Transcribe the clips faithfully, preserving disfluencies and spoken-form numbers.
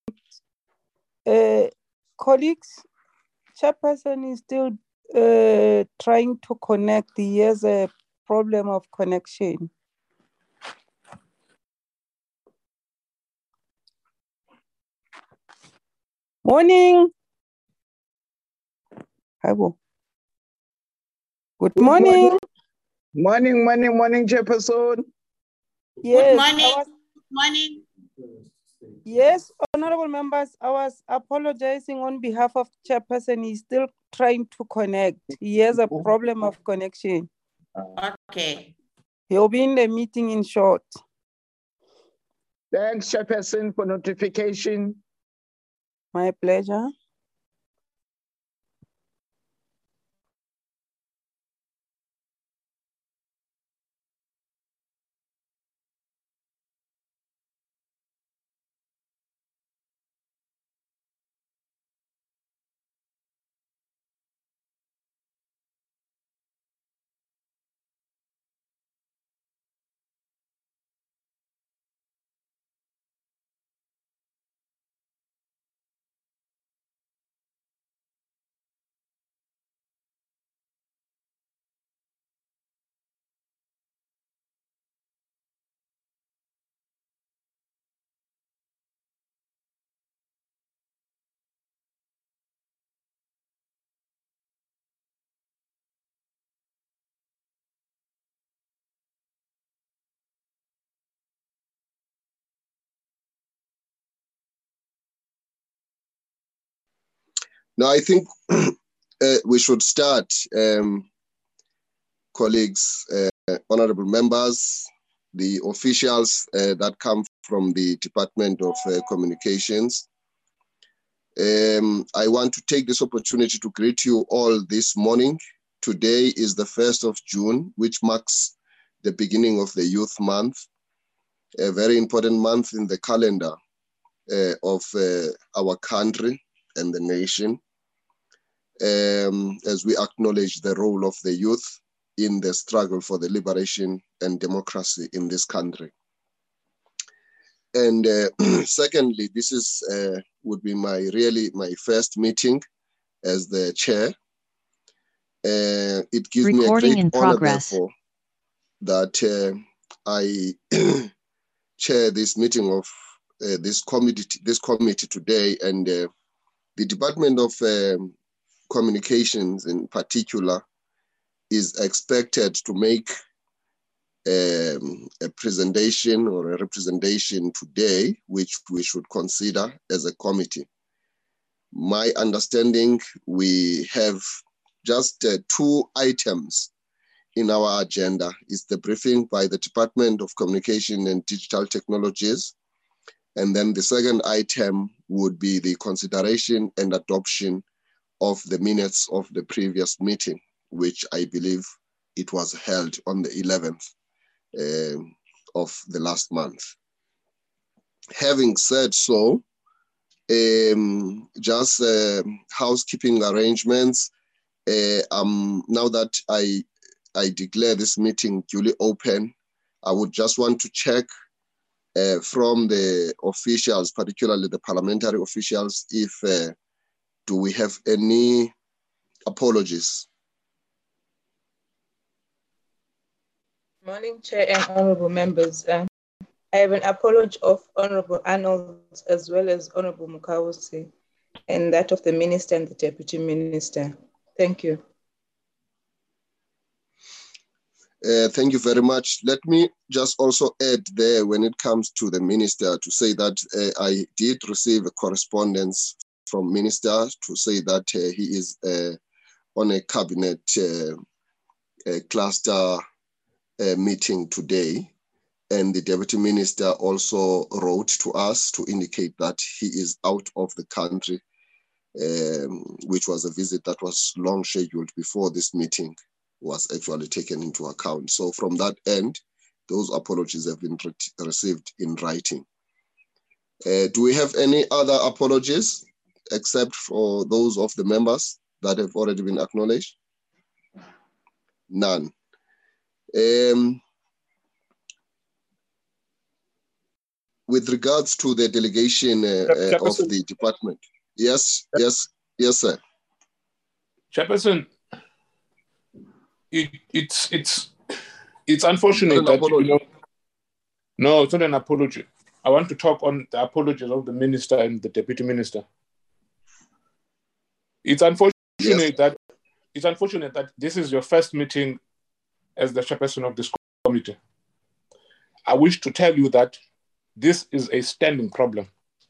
Uh, colleagues, Chairperson is still uh, trying to connect. He has a problem of connection. Morning. Hello. Good morning. Good morning, morning, morning, Chairperson. Yes, Good morning. was, Good morning. Yes, honorable members, I was apologizing on behalf of Chairperson. He's still trying to connect. He has a problem of connection. Okay. He'll be in the meeting in short. Thanks, Chairperson, for notification. My pleasure. Now, I think uh, we should start, um, colleagues, uh, honorable members, the officials uh, that come from the Department of uh, Communications. Um, I want to take this opportunity to greet you all this morning. Today is the first of June, which marks the beginning of the Youth Month, a very important month in the calendar uh, of uh, our country and the nation, um, as we acknowledge the role of the youth in the struggle for the liberation and democracy in this country. And uh, secondly, this is uh, would be my really my first meeting as the chair. Uh, it gives Recording me a in great honor, progress. therefore, that uh, I chair this meeting of uh, this committee, this committee today, and uh, the Department of um, Communications in particular is expected to make um, a presentation or a representation today, which we should consider as a committee. My understanding, we have just uh, two items in our agenda. Is the briefing by the Department of Communication and Digital Technologies. And then the second item would be the consideration and adoption of the minutes of the previous meeting, which I believe it was held on the eleventh uh, of the last month. Having said so, um, just uh, housekeeping arrangements. Uh, um, now that I, I declare this meeting duly open, I would just want to check uh, from the officials, particularly the parliamentary officials, if uh, do we have any apologies? Morning, Chair and honorable members. Uh, I have an apology of Honorable Arnold as well as Honorable Mukawusi, and that of the Minister and the Deputy Minister. Thank you. Uh, thank you very much. Let me just also add there when it comes to the Minister to say that uh, I did receive a correspondence from Minister to say that uh, he is uh, on a cabinet uh, a cluster uh, meeting today. And the Deputy Minister also wrote to us to indicate that he is out of the country, um, which was a visit that was long scheduled before this meeting was actually taken into account. So from that end, those apologies have been re received in writing. Uh, do we have any other apologies except for those of the members that have already been acknowledged? None. Um, with regards to the delegation uh, uh, of the department. Yes, yes, yes, sir. Chairperson, it, it's it's it's unfortunate that you know. No, it's not an apology. I want to talk on the apologies of the minister and the deputy minister. It's unfortunate yes. that it's unfortunate that this is your first meeting as the chairperson of this committee. I wish to tell you that this is a standing problem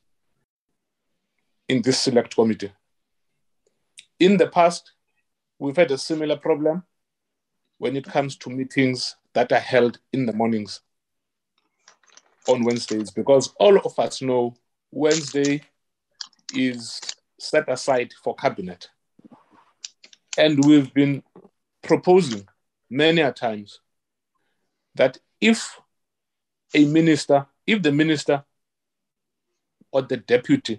in this select committee. In the past, we've had a similar problem when it comes to meetings that are held in the mornings on Wednesdays, because all of us know Wednesday is set aside for cabinet. And we've been proposing many a times that if a minister, if the minister or the deputy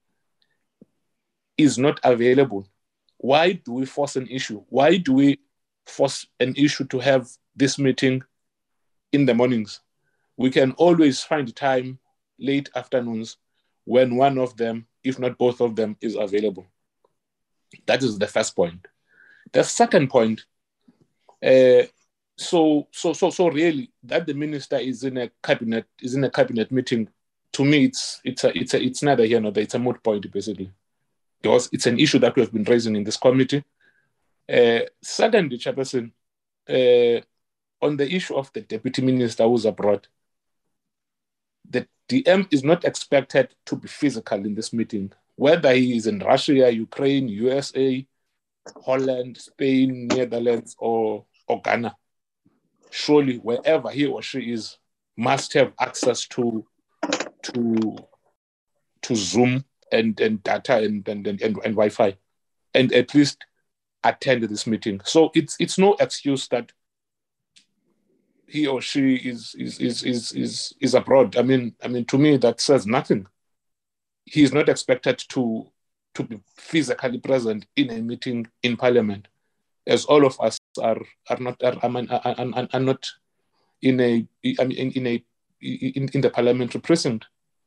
is not available, why do we force an issue? Why do we force an issue to have this meeting in the mornings? We can always find time late afternoons when one of them, if not both of them, is available. That is the first point. The second point, uh, so so so so really that the minister is in a cabinet is in a cabinet meeting. To me, it's it's a it's a it's neither here nor there. It's a moot point basically, because it's an issue that we have been raising in this committee. Uh, secondly, Chairperson, uh, on the issue of the deputy minister who's abroad, the D M is not expected to be physical in this meeting, whether he is in Russia, Ukraine, U S A, Holland, Spain, Netherlands, or, or Ghana. Surely, wherever he or she is, must have access to to to Zoom and, and data and, and, and, and, and Wi-Fi, and at least attend this meeting. So it's it's no excuse that he or she is is is is is, is abroad. I mean, I mean, to me, that says nothing. He is not expected to to be physically present in a meeting in Parliament, as all of us are are not are, are, are, are not in a I mean in, in a in, in the parliamentary precinct.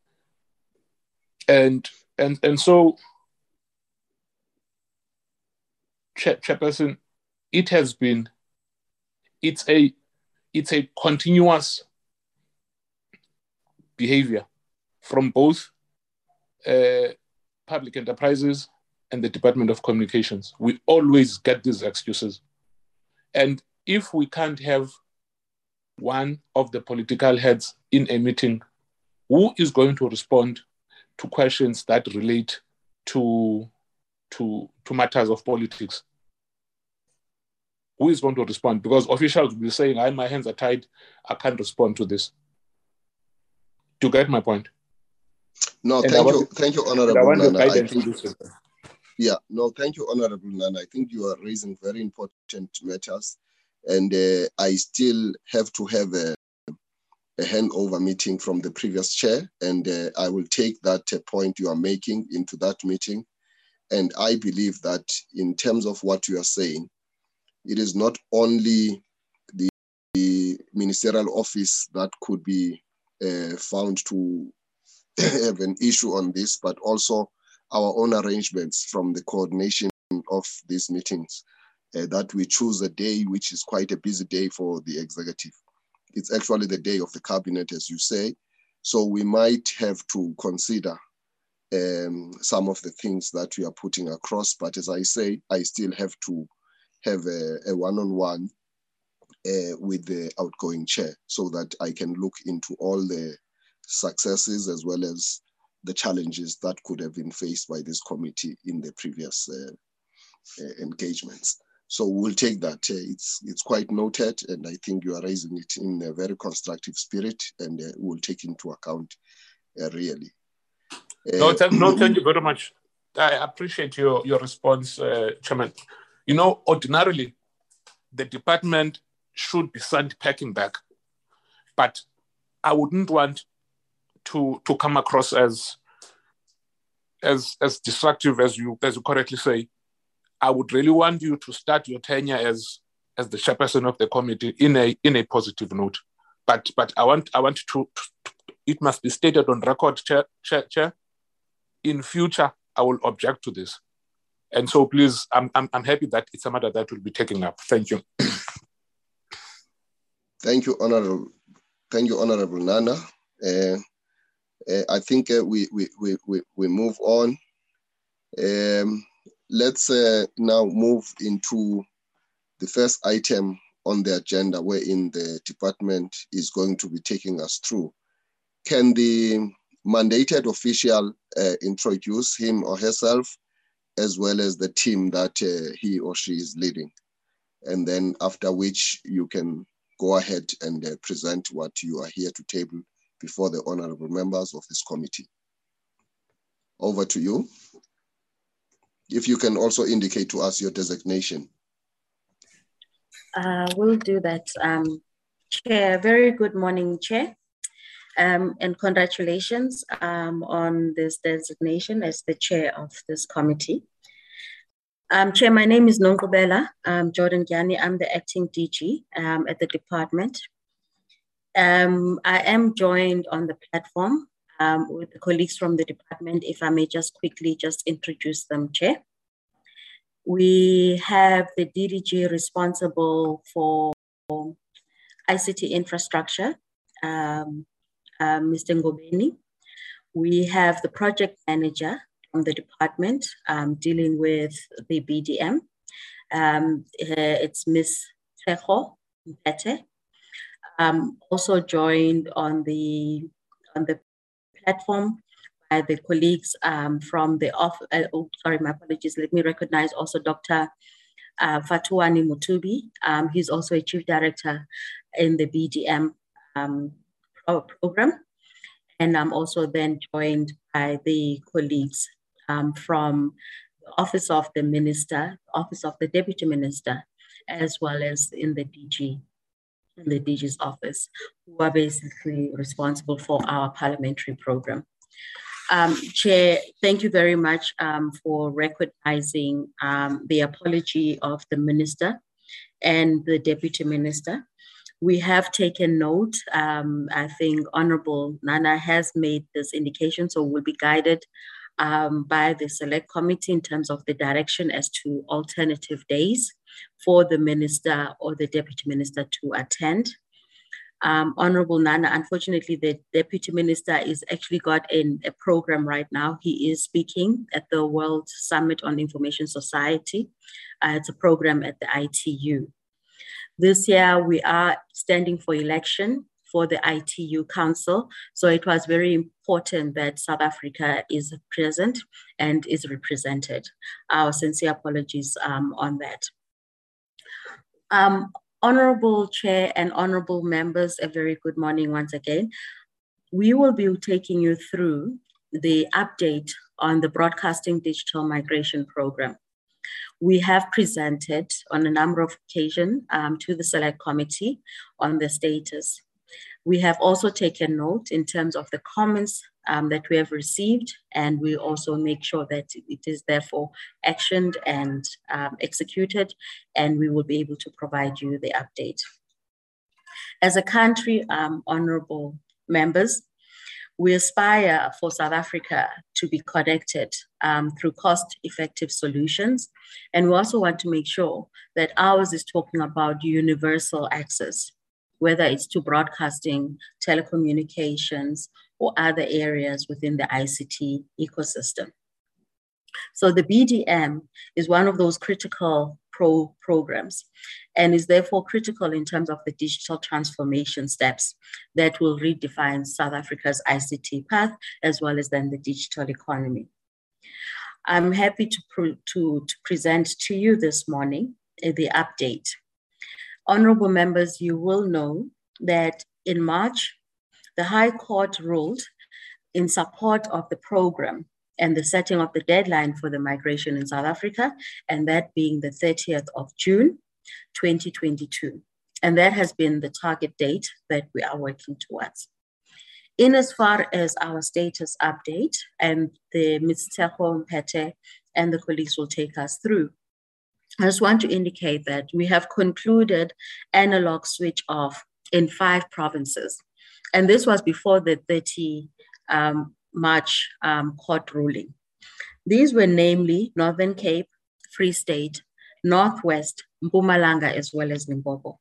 And and and so, Chairperson, it has been it's a it's a continuous behavior from both uh, public enterprises and the Department of Communications. We always get these excuses. And if we can't have one of the political heads in a meeting, who is going to respond to questions that relate to, to, to matters of politics? Who is going to respond? Because officials will be saying, I, my hands are tied, I can't respond to this. Do you get my point? No, And thank want, you, thank you, Honorable I want Nana. Your I guidance think, to this. yeah, no, thank you, Honorable Nana. I think you are raising very important matters, and uh, I still have to have a, a handover meeting from the previous chair, and uh, I will take that uh, point you are making into that meeting. And I believe that in terms of what you are saying, it is not only the, the ministerial office that could be uh, found to have an issue on this, but also our own arrangements from the coordination of these meetings, uh, that we choose a day which is quite a busy day for the executive. It's actually the day of the cabinet, as you say. So we might have to consider um, some of the things that we are putting across. But as I say, I still have to have a, a one-on-one uh, with the outgoing chair so that I can look into all the successes as well as the challenges that could have been faced by this committee in the previous uh, uh, engagements. So we'll take that. Uh, it's it's quite noted, and I think you are raising it in a very constructive spirit, and uh, we'll take into account uh, really. Uh, no, thank, no, thank you very much. I appreciate your, your response, uh, Chairman. You know, ordinarily, the department should be sent packing back, but I wouldn't want to to come across as as as destructive as you as you correctly say. I would really want you to start your tenure as as the chairperson of the committee in a in a positive note. But but I want I want to, to it must be stated on record, Chair, Chair, Chair. In future, I will object to this. And so please, I'm, I'm, I'm happy that it's a matter that will be taken up. Thank you. Thank you, Honorable. Thank you, Honorable Nana. Uh, uh, I think uh, we, we, we, we, we move on. Um, let's uh, now move into the first item on the agenda, wherein the department is going to be taking us through. Can the mandated official uh, introduce him or herself, as well as the team that uh, he or she is leading? And then after which you can go ahead and uh, present what you are here to table before the honorable members of this committee. Over to you. If you can also indicate to us your designation. Uh, we'll do that. Um, Chair, very good morning, Chair. Um, and congratulations um, on this designation as the chair of this committee. Um, Chair, my name is Nongubela um, Jordan Gyani. I'm the acting D G um, at the department. Um, I am joined on the platform um, with the colleagues from the department. If I may just quickly just introduce them, Chair. We have the D D G responsible for I C T infrastructure, um, uh, Mister Ngobeni. We have the project manager from the department um, dealing with the B D M. Um, it's Miz Tejo Mpete. Um, also joined on the, on the platform by the colleagues um, from the off, uh, oh, sorry, my apologies. Let me recognize also Doctor Uh, Fatuani Mutubi. Um, he's also a chief director in the B D M um, pro program. And I'm also then joined by the colleagues um, from the Office of the Minister, Office of the Deputy Minister, as well as in the D G, in the D G's office, who are basically responsible for our parliamentary program. Um, Chair, thank you very much um, for recognizing um, the apology of the Minister and the Deputy Minister. We have taken note. Um, I think Honorable Nana has made this indication, so we'll be guided um, by the Select Committee in terms of the direction as to alternative days for the Minister or the Deputy Minister to attend. Um, Honorable Nana, unfortunately, the Deputy Minister is actually got in a program right now. He is speaking at the World Summit on Information Society. Uh, it's a program at the I T U. This year, we are standing for election for the I T U Council. So it was very important that South Africa is present and is represented. Our sincere apologies um, on that. Um, Honorable Chair and honorable members, a very good morning once again. We will be taking you through the update on the Broadcasting Digital Migration Program. We have presented on a number of occasions um, to the Select Committee on the status. We have also taken note in terms of the comments um, that we have received, and we also make sure that it is therefore actioned and um, executed, and we will be able to provide you the update. As a country, um, honorable members, we aspire for South Africa to be connected um, through cost-effective solutions, and we also want to make sure that ours is talking about universal access, whether it's to broadcasting, telecommunications, or other areas within the I C T ecosystem. So the B D M is one of those critical pro programs and is therefore critical in terms of the digital transformation steps that will redefine South Africa's I C T path, as well as then the digital economy. I'm happy to, pre to, to present to you this morning uh, the update. Honorable members, you will know that in March, the High Court ruled in support of the program and the setting of the deadline for the migration in South Africa, and that being the thirtieth of June, twenty twenty-two. And that has been the target date that we are working towards. In as far as our status update, and the Miz Tejo Mpete and the colleagues will take us through, I just want to indicate that we have concluded analog switch off in five provinces. And this was before the thirty um, March um, court ruling. These were namely Northern Cape, Free State, Northwest, Mpumalanga, as well as Limpopo.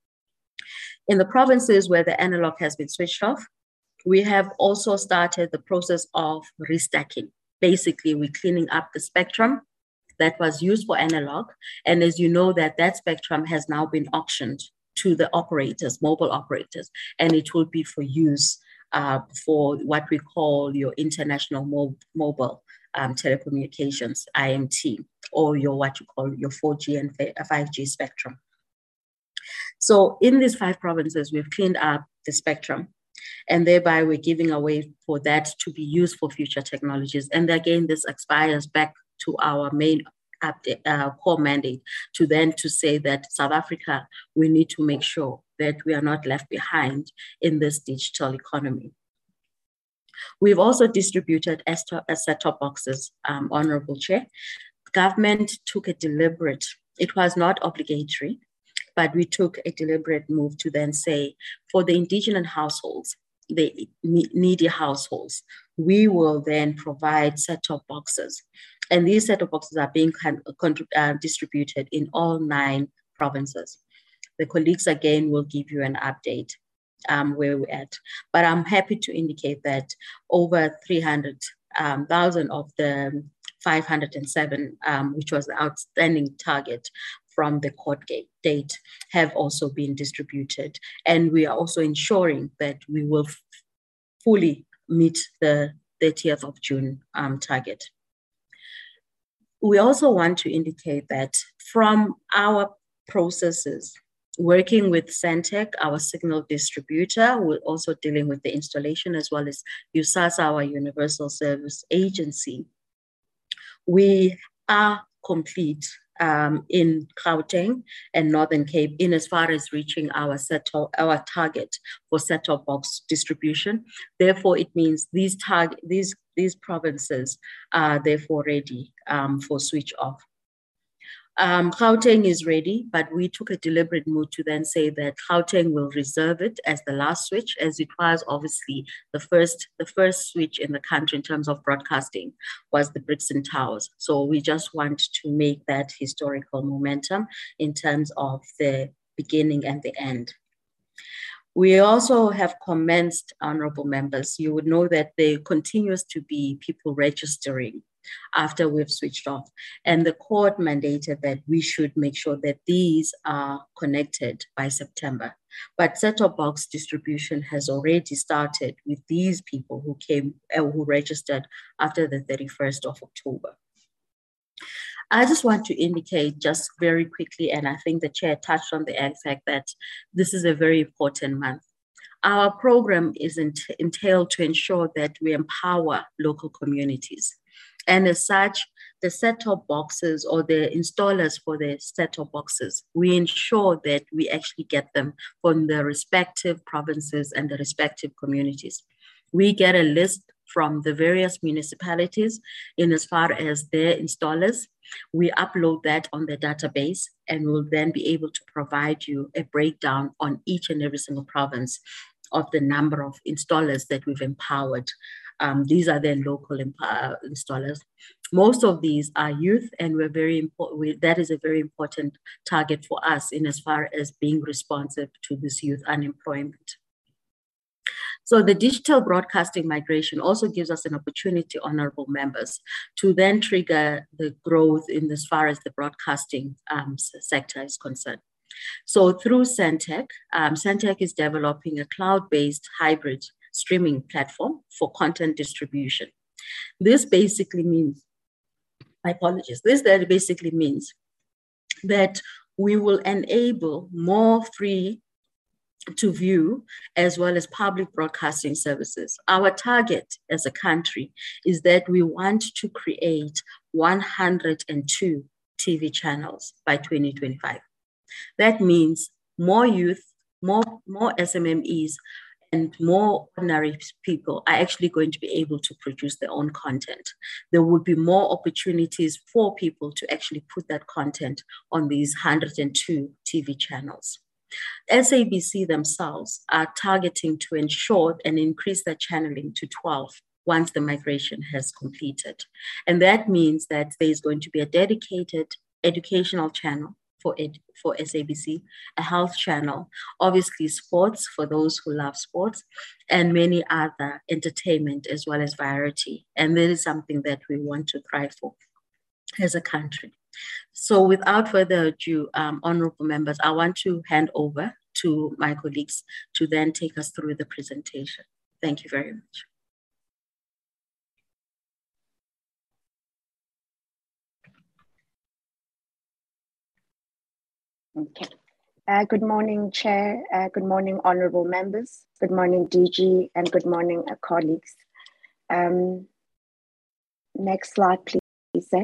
In the provinces where the analog has been switched off, we have also started the process of restacking. Basically, we're cleaning up the spectrum that was used for analog. And as you know, that that spectrum has now been auctioned to the operators, mobile operators, and it will be for use uh, for what we call your international mo mobile um, telecommunications, I M T, or your what you call your four G and five G spectrum. So in these five provinces, we've cleaned up the spectrum, and thereby we're giving away for that to be used for future technologies. And again, this expires back to our main update, uh, core mandate, to then to say that South Africa, we need to make sure that we are not left behind in this digital economy. We've also distributed set-top boxes, um, Honorable Chair. Government took a deliberate, it was not obligatory, but we took a deliberate move to then say, for the indigenous households, the needy households, we will then provide set-top boxes. And these set-top boxes are being uh, distributed in all nine provinces. The colleagues, again, will give you an update um, where we're at. But I'm happy to indicate that over three hundred thousand um, of the five hundred seven, um, which was the outstanding target from the court date, have also been distributed. And we are also ensuring that we will fully meet the thirtieth of June um, target. We also want to indicate that from our processes, working with Sentech, our signal distributor, we're also dealing with the installation, as well as USASA, our Universal Service Agency. We are complete um, in Gauteng and Northern Cape in as far as reaching our set-top, our target for set-top box distribution. Therefore, it means these target these these provinces are therefore ready um, for switch off. Um, Gauteng is ready, but we took a deliberate move to then say that Gauteng will reserve it as the last switch, as it was obviously the first, the first switch in the country in terms of broadcasting was the Brixton Towers. So we just want to make that historical momentum in terms of the beginning and the end. We also have commenced, honorable members, you would know that there continues to be people registering after we've switched off. And the court mandated that we should make sure that these are connected by September. But set-top box distribution has already started with these people who came, uh, who registered after the thirty-first of October. I just want to indicate just very quickly, and I think the chair touched on the fact that this is a very important month. Our program is ent entailed to ensure that we empower local communities. And as such, the set-top boxes or the installers for the set-top boxes, we ensure that we actually get them from the respective provinces and the respective communities. We get a list from the various municipalities in as far as their installers. We upload that on the database, and we'll then be able to provide you a breakdown on each and every single province of the number of installers that we've empowered. Um, these are then local installers. Most of these are youth, and we're very important. That is a very important target for us in as far as being responsive to this youth unemployment. So the digital broadcasting migration also gives us an opportunity, honorable members, to then trigger the growth in as far as the broadcasting um, sector is concerned. So through Sentech, um, Sentech is developing a cloud-based hybrid streaming platform for content distribution. This basically means, my apologies, this that basically means that we will enable more free to view as well as public broadcasting services. Our target as a country is that we want to create one hundred two T V channels by twenty twenty-five. That means more youth, more, more S M M Es, and more ordinary people are actually going to be able to produce their own content. There will be more opportunities for people to actually put that content on these one hundred two T V channels. S A B C themselves are targeting to ensure and increase their channeling to twelve once the migration has completed. And that means that there's going to be a dedicated educational channel for it, for S A B C, a health channel, obviously sports for those who love sports, and many other entertainment as well as variety. And that is something that we want to thrive for as a country. So without further ado, um, honorable members, I want to hand over to my colleagues to then take us through the presentation. Thank you very much. Okay. Uh, good morning, Chair. Uh, good morning, honorable members. Good morning, D G, and good morning, uh, colleagues. Um, next slide, please. Eh?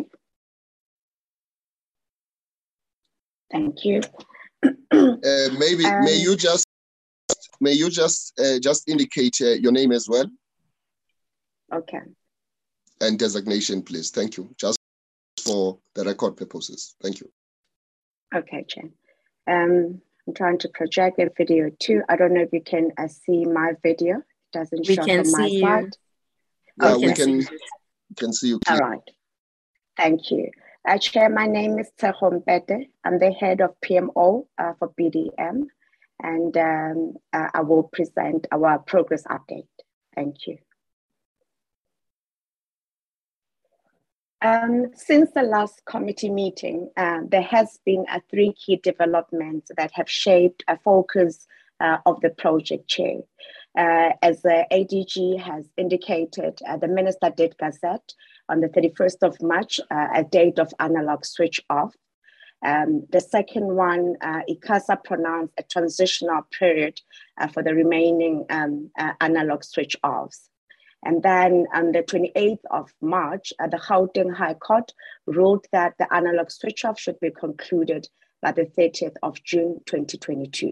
Thank you. uh, maybe um, may you just may you just uh, just indicate uh, your name as well? Okay. And designation, please. Thank you. Just for the record purposes. Thank you. Okay, Chair. Um, I'm trying to project a video too. I don't know if you can uh, see my video. It doesn't we show can from my see side. You. Yeah, okay. we can, can see you. All right. Thank you. Uh, Chair, my name is Tshego Mpete. I'm the head of P M O uh, for B D M, and um, uh, I will present our progress update. Thank you. Um, since the last committee meeting, uh, there has been uh, three key developments that have shaped a focus uh, of the project, Chair. Uh, as the A D G has indicated, uh, the Minister did gazette on the thirty-first of March, uh, a date of analog switch off. Um, the second one, uh, ICASA pronounced a transitional period uh, for the remaining um, uh, analog switch offs. And then on the twenty-eighth of March, uh, the Gauteng High Court ruled that the analog switch off should be concluded by the thirtieth of June twenty twenty-two.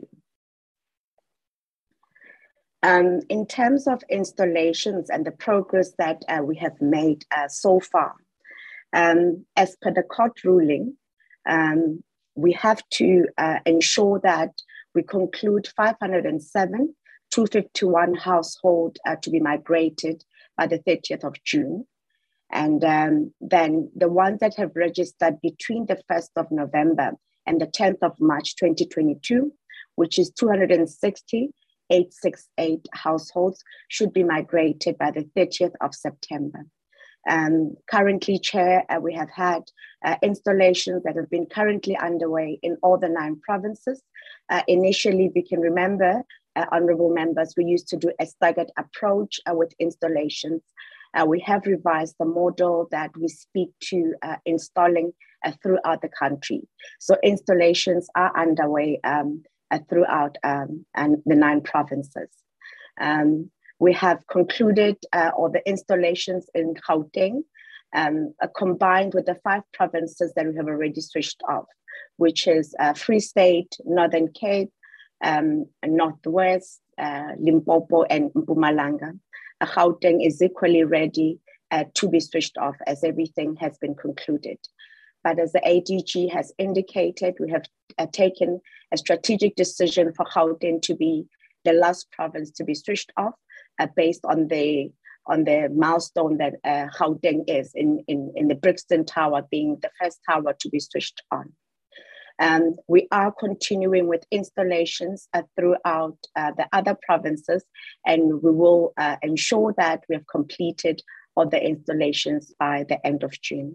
Um, in terms of installations and the progress that uh, we have made uh, so far, um, as per the court ruling, um, we have to uh, ensure that we conclude five hundred seven, two hundred fifty-one households uh, to be migrated by the thirtieth of June. And um, then the ones that have registered between the first of November and the tenth of March twenty twenty-two, which is two hundred sixty, eight hundred sixty-eight households, should be migrated by the thirtieth of September. Um, currently, Chair, uh, we have had uh, installations that have been currently underway in all the nine provinces. Uh, initially, we can remember, uh, honorable members, we used to do a staggered approach uh, with installations. Uh, we have revised the model that we speak to uh, installing uh, throughout the country. So installations are underway um, uh, throughout um, and the nine provinces. Um, we have concluded uh, all the installations in Gauteng, um, uh, combined with the five provinces that we have already switched off, which is uh, Free State, Northern Cape, um, Northwest, uh, Limpopo, and Mpumalanga. Uh, Gauteng is equally ready uh, to be switched off as everything has been concluded. But as the A D G has indicated, we have uh, taken a strategic decision for Gauteng to be the last province to be switched off uh, based on the on the milestone that uh, Gauteng is in, in, in the Brixton Tower being the first tower to be switched on. Um, we are continuing with installations uh, throughout uh, the other provinces, and we will uh, ensure that we have completed all the installations by the end of June.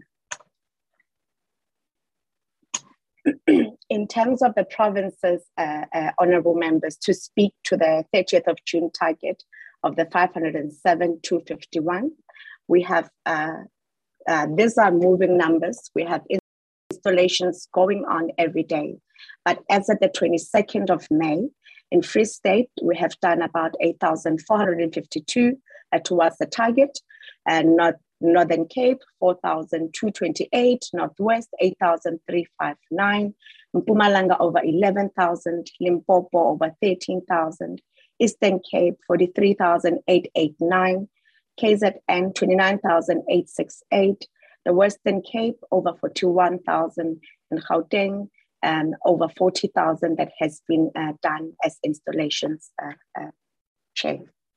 In terms of the provinces, uh, uh, honorable members, to speak to the thirtieth of June target of the five hundred seven, two hundred fifty-one, we have, uh, uh, these are moving numbers. We have installations going on every day. But as of the twenty-second of May, in Free State, we have done about eight thousand four hundred fifty-two uh, towards the target, and not Northern Cape, four thousand two hundred twenty-eight, Northwest, eight thousand three hundred fifty-nine, Mpumalanga over eleven thousand, Limpopo over thirteen thousand, Eastern Cape, forty-three thousand eight hundred eighty-nine, K Z N, twenty-nine thousand eight hundred sixty-eight, the Western Cape over forty-one thousand, and Gauteng, um, over forty thousand that has been uh, done as installations, uh, uh, Chair.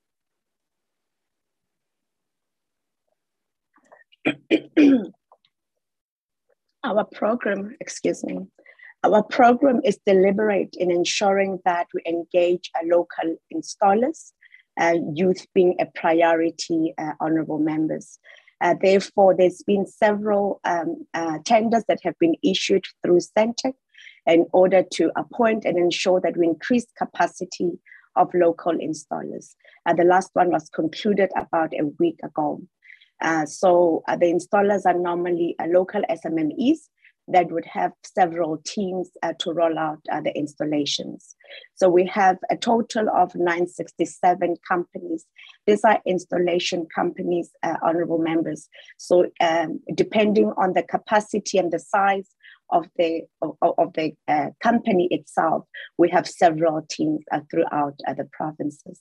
Our program, excuse me, our program is deliberate in ensuring that we engage uh, local installers, uh, youth being a priority, uh, honorable members. Uh, therefore, there's been several um, uh, tenders that have been issued through Centec in order to appoint and ensure that we increase capacity of local installers. Uh, the last one was concluded about a week ago. Uh, so uh, the installers are normally uh, local S M M Es that would have several teams uh, to roll out uh, the installations. So we have a total of nine hundred sixty-seven companies. These are installation companies, uh, honorable members. So um, depending on the capacity and the size of the, of, of the uh, company itself, we have several teams uh, throughout uh, the provinces.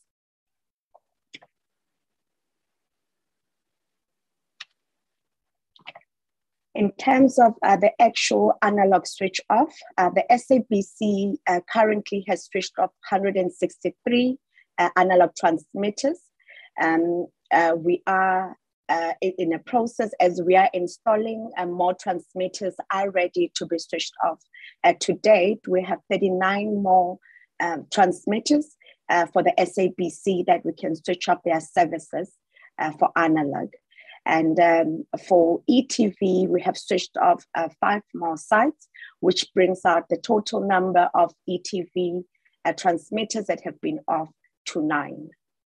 In terms of uh, the actual analog switch off, uh, the S A B C uh, currently has switched off one hundred sixty-three uh, analog transmitters. Um, uh, we are uh, in a process as we are installing uh, more transmitters are ready to be switched off. Uh, to date, we have thirty-nine more um, transmitters uh, for the S A B C that we can switch off their services uh, for analog. And um, for E T V, we have switched off uh, five more sites, which brings out the total number of E T V uh, transmitters that have been off to nine.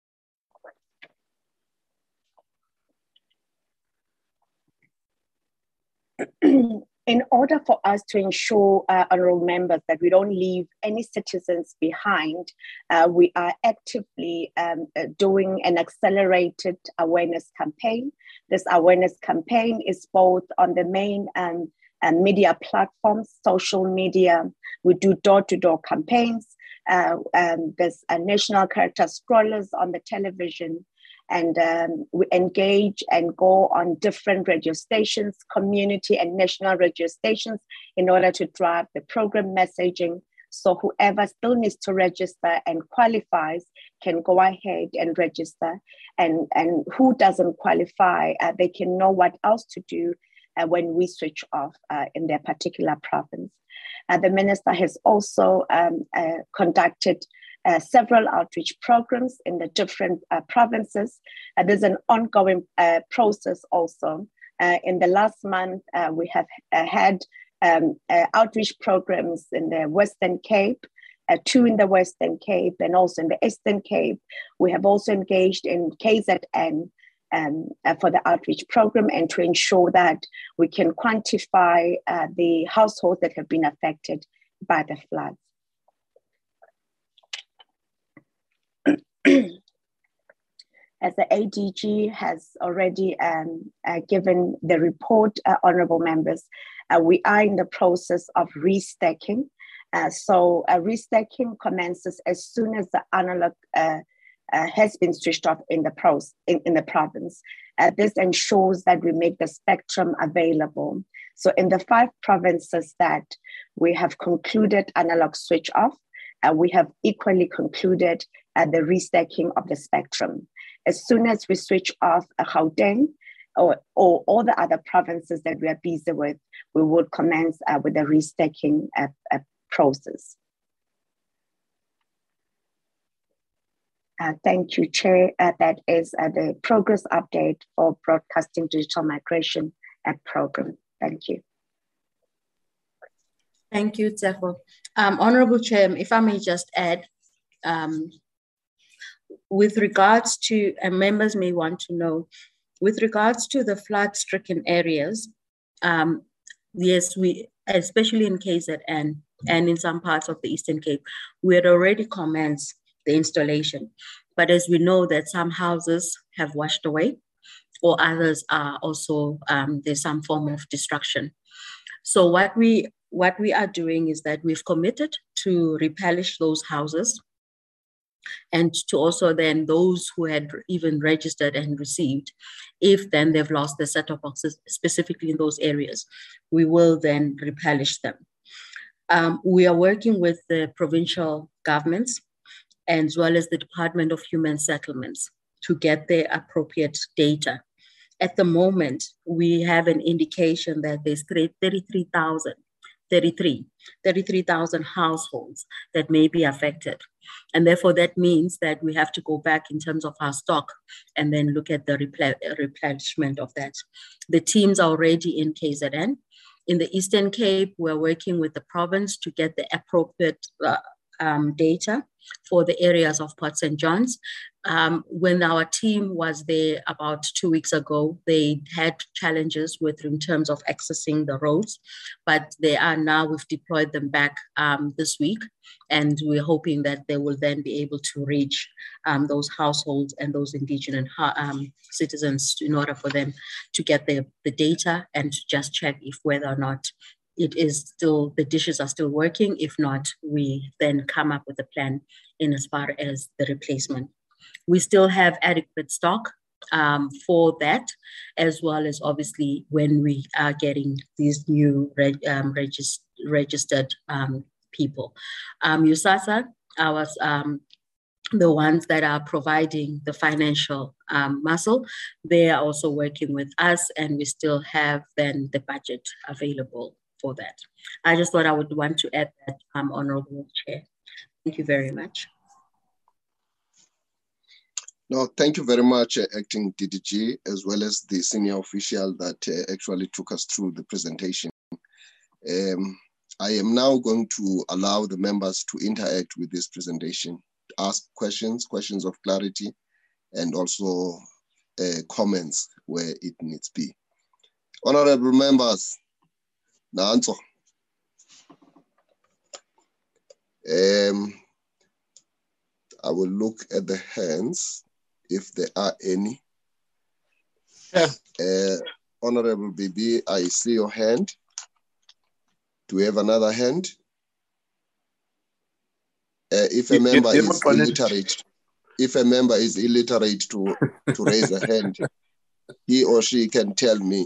In order for us to ensure, uh, honorable members, that we don't leave any citizens behind, uh, we are actively um, uh, doing an accelerated awareness campaign. This awareness campaign is both on the main um, uh, media platforms, social media. We do door-to-door campaigns. Uh, um, there's a national character scrollers on the television. And um, we engage and go on different radio stations, community and national radio stations in order to drive the program messaging. So whoever still needs to register and qualifies can go ahead and register. And, and who doesn't qualify, uh, they can know what else to do uh, when we switch off uh, in their particular province. Uh, the minister has also um, uh, conducted Uh, several outreach programs in the different uh, provinces. Uh, there's an ongoing uh, process also. Uh, in the last month, uh, we have uh, had um, uh, outreach programs in the Western Cape, uh, two in the Western Cape and also in the Eastern Cape. We have also engaged in K Z N um, uh, for the outreach program and to ensure that we can quantify uh, the households that have been affected by the floods. As the A D G has already um, uh, given the report, uh, honorable members, uh, we are in the process of restacking. Uh, so uh, restacking commences as soon as the analog uh, uh, has been switched off in the, pros in, in the province. Uh, this ensures that we make the spectrum available. So in the five provinces that we have concluded analog switch off, uh, we have equally concluded uh, the restacking of the spectrum. As soon as we switch off uh, Gauteng or, or all the other provinces that we are busy with, we will commence uh, with the restacking uh, uh, process. Uh, thank you, Chair. Uh, that is uh, the progress update for Broadcasting Digital Migration uh, Program. Thank you. Thank you, Tshepo. Um, Honorable Chair, if I may just add, um, with regards to, and members may want to know, with regards to the flood-stricken areas, um, yes, we, especially in K Z N and in some parts of the Eastern Cape, we had already commenced the installation. But as we know that some houses have washed away, or others are also, um, there's some form of destruction. So what we, what we are doing is that we've committed to replenish those houses, and to also then those who had even registered and received, if then they've lost the set-top boxes specifically in those areas, we will then replenish them. Um, we are working with the provincial governments as well as the Department of Human Settlements to get the appropriate data. At the moment, we have an indication that there's thirty-three thousand, thirty-three, thirty-three thousand households that may be affected. And therefore, that means that we have to go back in terms of our stock and then look at the repl- replenishment of that. The teams are already in K Z N. In the Eastern Cape, we're working with the province to get the appropriate uh, um, data for the areas of Port Saint John's. Um, when our team was there about two weeks ago, they had challenges with in terms of accessing the roads, but they are now, we've deployed them back um, this week, and we're hoping that they will then be able to reach um, those households and those indigenous um, citizens in order for them to get the, the data and to just check if whether or not it is still, the dishes are still working. If not, we then come up with a plan in as far as the replacement. We still have adequate stock um, for that, as well as obviously when we are getting these new reg um, regis registered um, people. Um, USASA, our, um, the ones that are providing the financial um, muscle, they are also working with us, and we still have then the budget available for that. I just thought I would want to add that, um, Honorable Chair. Thank you very much. No, thank you very much, uh, Acting D D G, as well as the senior official that uh, actually took us through the presentation. Um, I am now going to allow the members to interact with this presentation, ask questions, questions of clarity, and also uh, comments where it needs be. Honorable members, Nanso. Um, I will look at the hands if there are any. Yeah. Uh, Honorable B B, I see your hand. Do we have another hand? Uh, if a member is illiterate, if a member is illiterate to, to raise a hand, he or she can tell me.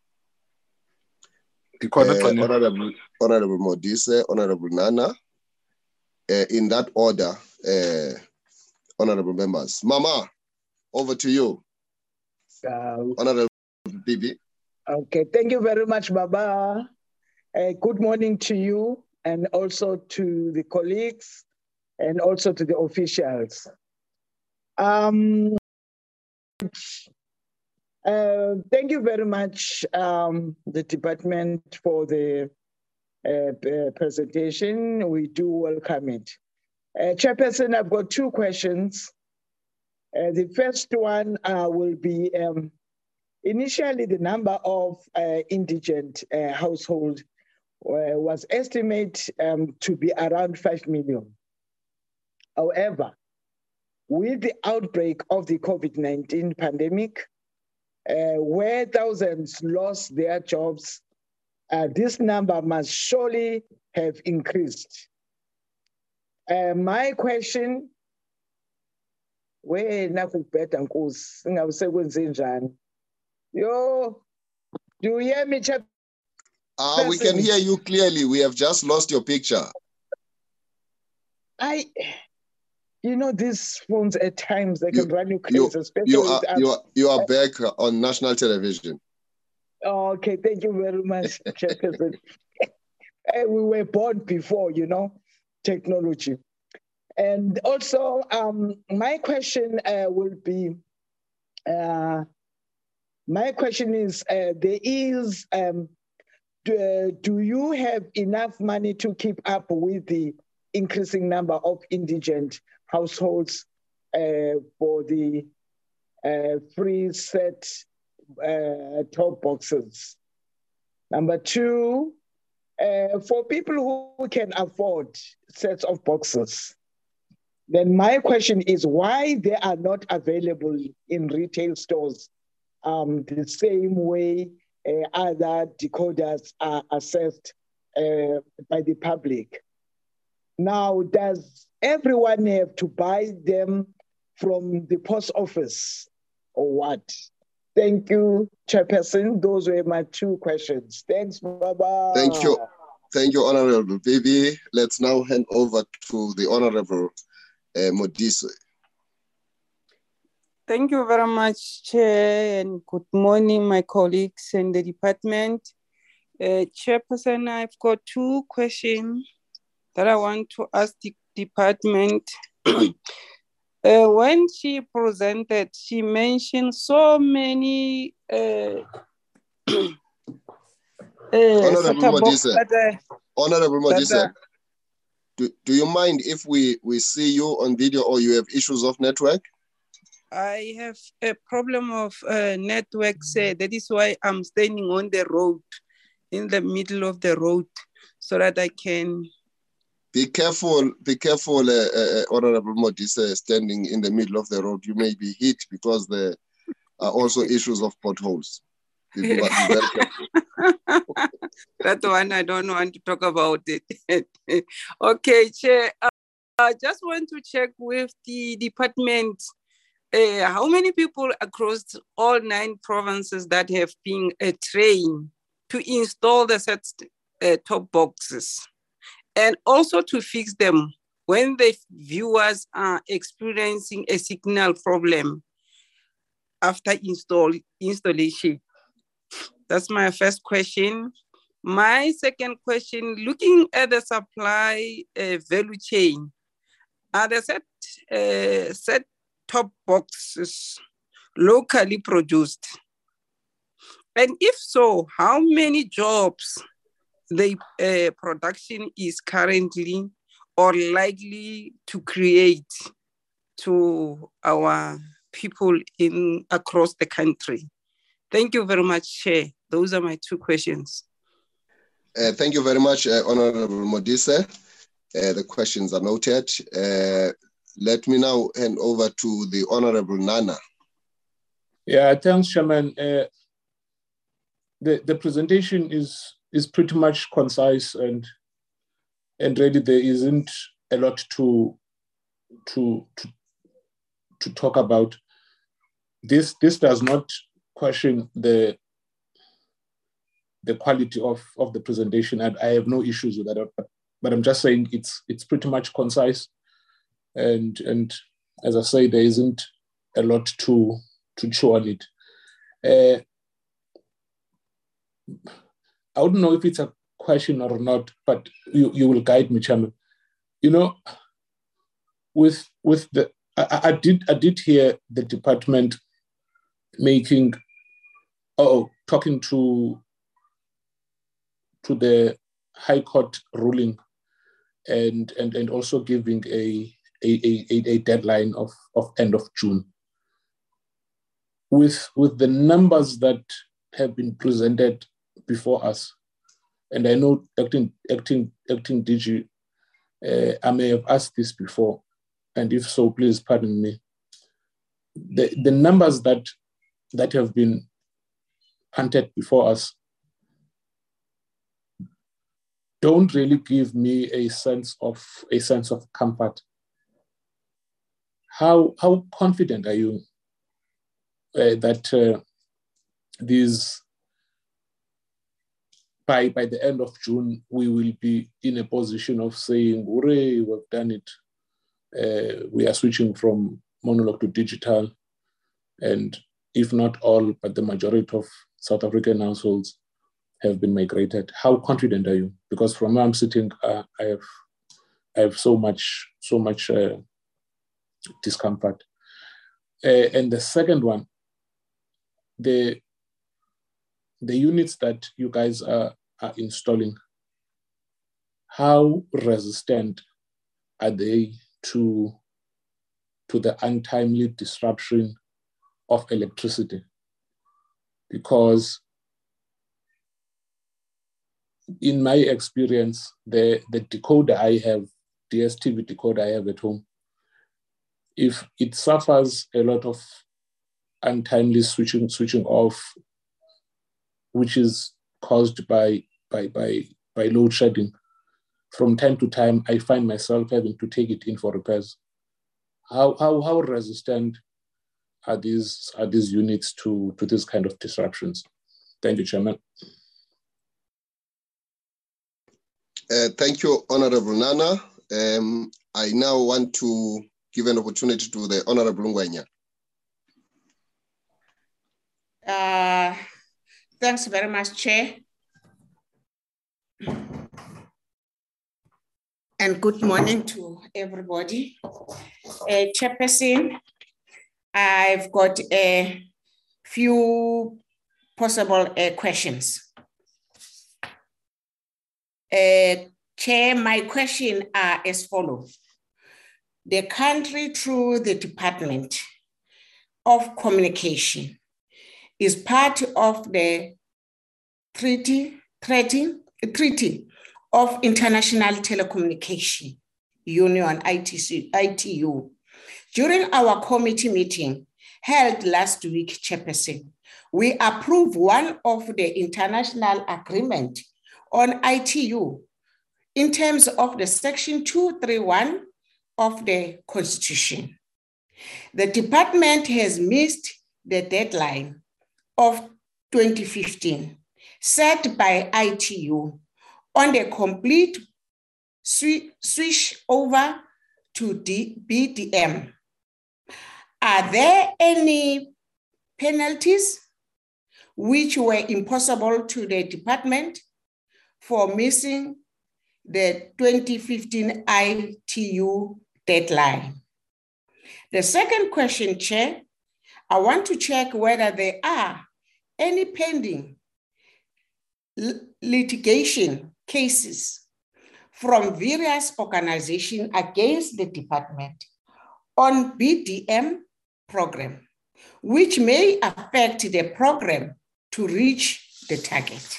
Uh, Honorable, Honorable Modise, Honorable Nana, uh, in that order, uh, honorable members. Mama, over to you. Uh, Honorable Bibi. Okay, thank you very much, Baba. Uh, good morning to you and also to the colleagues and also to the officials. Um, uh, thank you very much, um, the department, for the uh, presentation. We do welcome it. Uh, Chairperson, I've got two questions. Uh, the first one uh, will be, um, initially the number of uh, indigent uh, households uh, was estimated um, to be around five million. However, with the outbreak of the COVID nineteen pandemic, uh, where thousands lost their jobs, uh, this number must surely have increased. Uh, my question, where nakubheda nkosi singabe sekwenze njani? Yo, do you hear me, Chair? Ah, we can hear you clearly. We have just lost your picture. I, you know, these phones at times they can you, run you crazy, you, especially you are, with you are you are back on national television. Okay, thank you very much, Chairperson. We were born before, you know, technology. And also, um, my question uh, will be, uh, my question is, uh, there is, um, do, uh, do you have enough money to keep up with the increasing number of indigent households uh, for the uh, free set uh, top boxes? Number two, uh, for people who can afford sets of boxes, then my question is why they are not available in retail stores um, the same way uh, other decoders are assessed uh, by the public. Now, does everyone have to buy them from the post office or what? Thank you, Chairperson. Those were my two questions. Thanks, Baba. Thank you. Thank you, Honorable Vivi. Let's now hand over to the Honorable uh, Modise. Thank you very much, Chair, and good morning, my colleagues in the department. Uh, Chairperson, I've got two questions that I want to ask the department. uh, when she presented, she mentioned so many uh, uh, Honorable Modise, that, uh, Honorable Modise, that, uh, do, do you mind if we, we see you on video, or you have issues of network? I have a problem of uh, network, say. That is why I'm standing on the road, in the middle of the road, so that I can... Be careful, be careful, uh, uh, Honorable Modise, standing in the middle of the road. You may be hit because there are also issues of potholes. Be, be very careful. That one, I don't want to talk about it. Okay, Chair, uh, I just want to check with the department, uh, how many people across all nine provinces that have been uh, trained to install the set uh, top boxes, and also to fix them when the viewers are experiencing a signal problem after install, installation? That's my first question. My second question, looking at the supply uh, value chain, are the set, uh, set top boxes locally produced? And if so, how many jobs the uh, production is currently or likely to create to our people in across the country? Thank you very much, Chair. Those are my two questions. Uh, thank you very much, uh, Honorable Modise. Uh, the questions are noted. Uh, let me now hand over to the Honorable Nana. Yeah, thanks, Chairman. Uh, the, the presentation is is pretty much concise, and and really there isn't a lot to to to, to talk about. This this does not question the the quality of, of the presentation, and I have no issues with that. But, but I'm just saying it's it's pretty much concise, and and as I say, there isn't a lot to to chew on it. Uh, I don't know if it's a question or not, but you, you will guide me, Chairman. You know, with with the I, I did I did hear the department making oh talking to to the High Court ruling, and and and also giving a a, a, a deadline of, of end of June. With with the numbers that have been presented before us, and I know acting acting acting D G, uh, I may have asked this before, and if so, please pardon me. The the numbers that that have been punted before us don't really give me a sense of a sense of comfort. How how confident are you uh, that uh, these by by the end of June we will be in a position of saying, "Hooray, we've done it. Uh, we are switching from monologue to digital," and if not all, but the majority of South African households have been migrated. How confident are you? Because from where I'm sitting, uh, I have I have so much so much uh, discomfort. Uh, and the second one, the the units that you guys are, are installing, how resistant are they to to the untimely disruption of electricity? Because in my experience, the, the decoder I have, D S T V decoder I have at home, if it suffers a lot of untimely switching switching off, which is caused by by by by load shedding, from time to time I find myself having to take it in for repairs. How how how resistant are these are these units to to this kind of disruptions? Thank you, Chairman. Uh, thank you, Honorable Nana. Um, I now want to give an opportunity to the Honorable Ngwenya. Uh, thanks very much, Chair. And good morning to everybody. Uh, Chairperson, I've got a few possible uh, questions. Uh, Chair, my questions are as follows. The country, through the Department of Communication, is part of the Treaty, treaty, treaty of International Telecommunication Union, I T C, I T U. During our committee meeting held last week, Chairperson, we approved one of the international agreement on I T U in terms of the section two thirty-one of the Constitution. The department has missed the deadline of twenty fifteen set by I T U on the complete switch over to B D M. Are there any penalties which were impossible to the department for missing the twenty fifteen I T U deadline? The second question, Chair, I want to check whether there are any pending litigation cases from various organizations against the department on B D M program, which may affect the program to reach the target.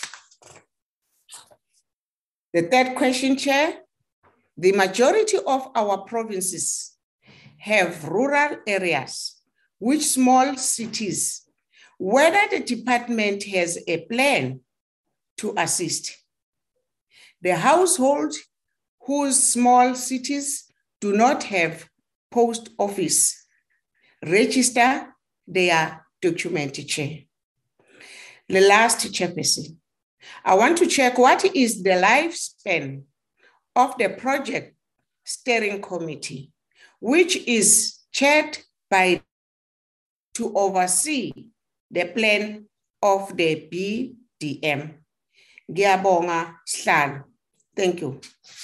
The third question, Chair, the majority of our provinces have rural areas with small cities, whether the department has a plan to assist the households whose small cities do not have post office register their document, Chair. The last, Chairperson, I want to check what is the lifespan of the project steering committee, which is chaired by to oversee the plan of the B D M. Ngiyabonga, Sihlalo. Thank you.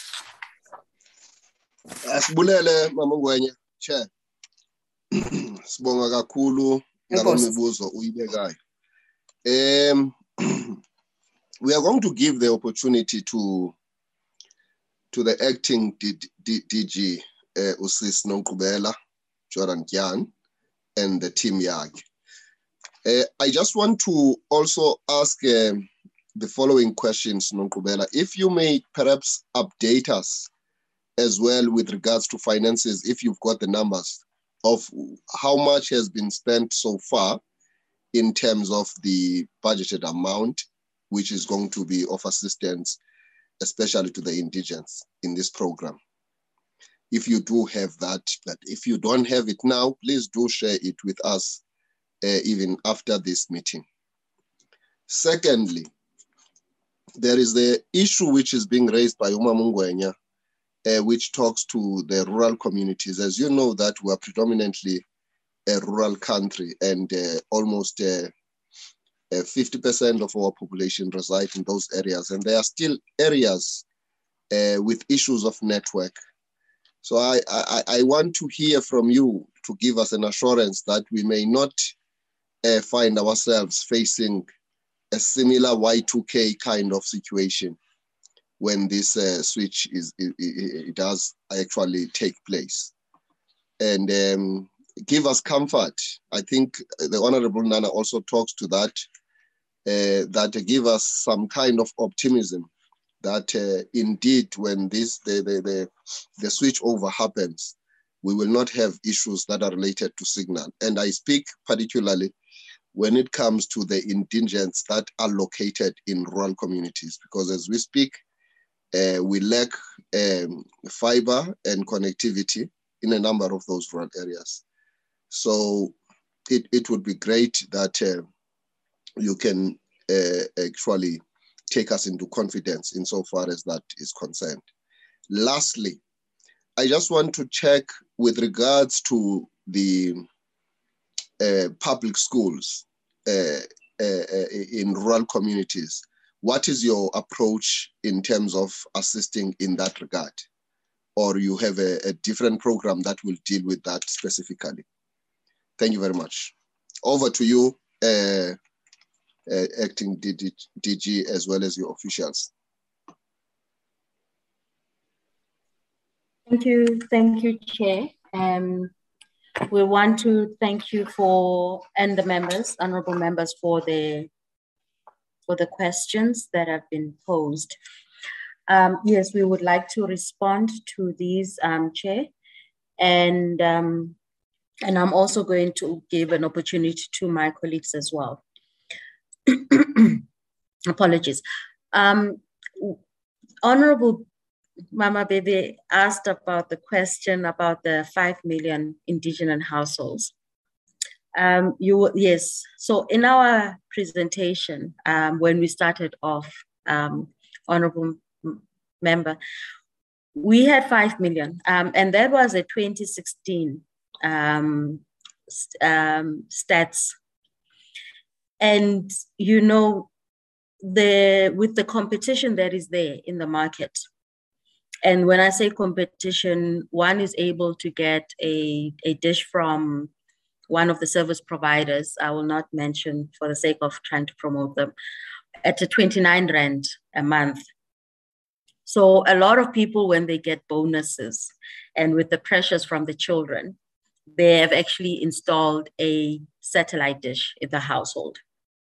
Asibulele Mama Ngwenya, Chair. Sibonga kakhulu ngalo mibuzo uyibekayo. Um we are going to give the opportunity to to the acting D G uh, Usis Nonqubela Joran Gyan and the team Yag. Uh, I just want to also ask um, the following questions, Nonqubela. If you may perhaps update us as well with regards to finances, if you've got the numbers of how much has been spent so far in terms of the budgeted amount, which is going to be of assistance, especially to the indigents in this program. If you do have that, but if you don't have it now, please do share it with us uh, even after this meeting. Secondly, there is the issue which is being raised by Uma Ngwenya, uh, which talks to the rural communities. As you know, that we are predominantly a rural country, and uh, almost uh, uh, fifty percent of our population reside in those areas, and there are still areas uh, with issues of network. So I, I, I want to hear from you to give us an assurance that we may not uh, find ourselves facing a similar Y two K kind of situation when this uh, switch is it, it, it does actually take place. And um, give us comfort. I think the Honorable Nana also talks to that, uh, that give us some kind of optimism that uh, indeed when this the, the, the, the switch over happens, we will not have issues that are related to signal. And I speak particularly when it comes to the indigents that are located in rural communities, because as we speak, uh, we lack um, fiber and connectivity in a number of those rural areas. So it, it would be great that uh, you can uh, actually take us into confidence insofar as that is concerned. Lastly, I just want to check with regards to the uh, public schools uh, uh, in rural communities. What is your approach in terms of assisting in that regard? Or you have a, a different program that will deal with that specifically? Thank you very much. Over to you, uh, uh, Acting D G, as well as your officials. Thank you, thank you, Chair. Um, we want to thank you for, and the members, honorable members, for the, for the questions that have been posed. Um, yes, we would like to respond to these, um, Chair. And, um, and I'm also going to give an opportunity to my colleagues as well. Apologies. Um, Honorable Mama Bebe asked about the question about the five million indigenous households. Um, you yes, so in our presentation, um, when we started off, um, Honorable Member, we had five million, um, and that was a twenty sixteen um, um, stats. And you know, the with the competition that is there in the market. And when I say competition, one is able to get a, a dish from one of the service providers, I will not mention for the sake of trying to promote them, at a twenty-nine rand a month. So a lot of people, when they get bonuses and with the pressures from the children, they have actually installed a satellite dish in the household.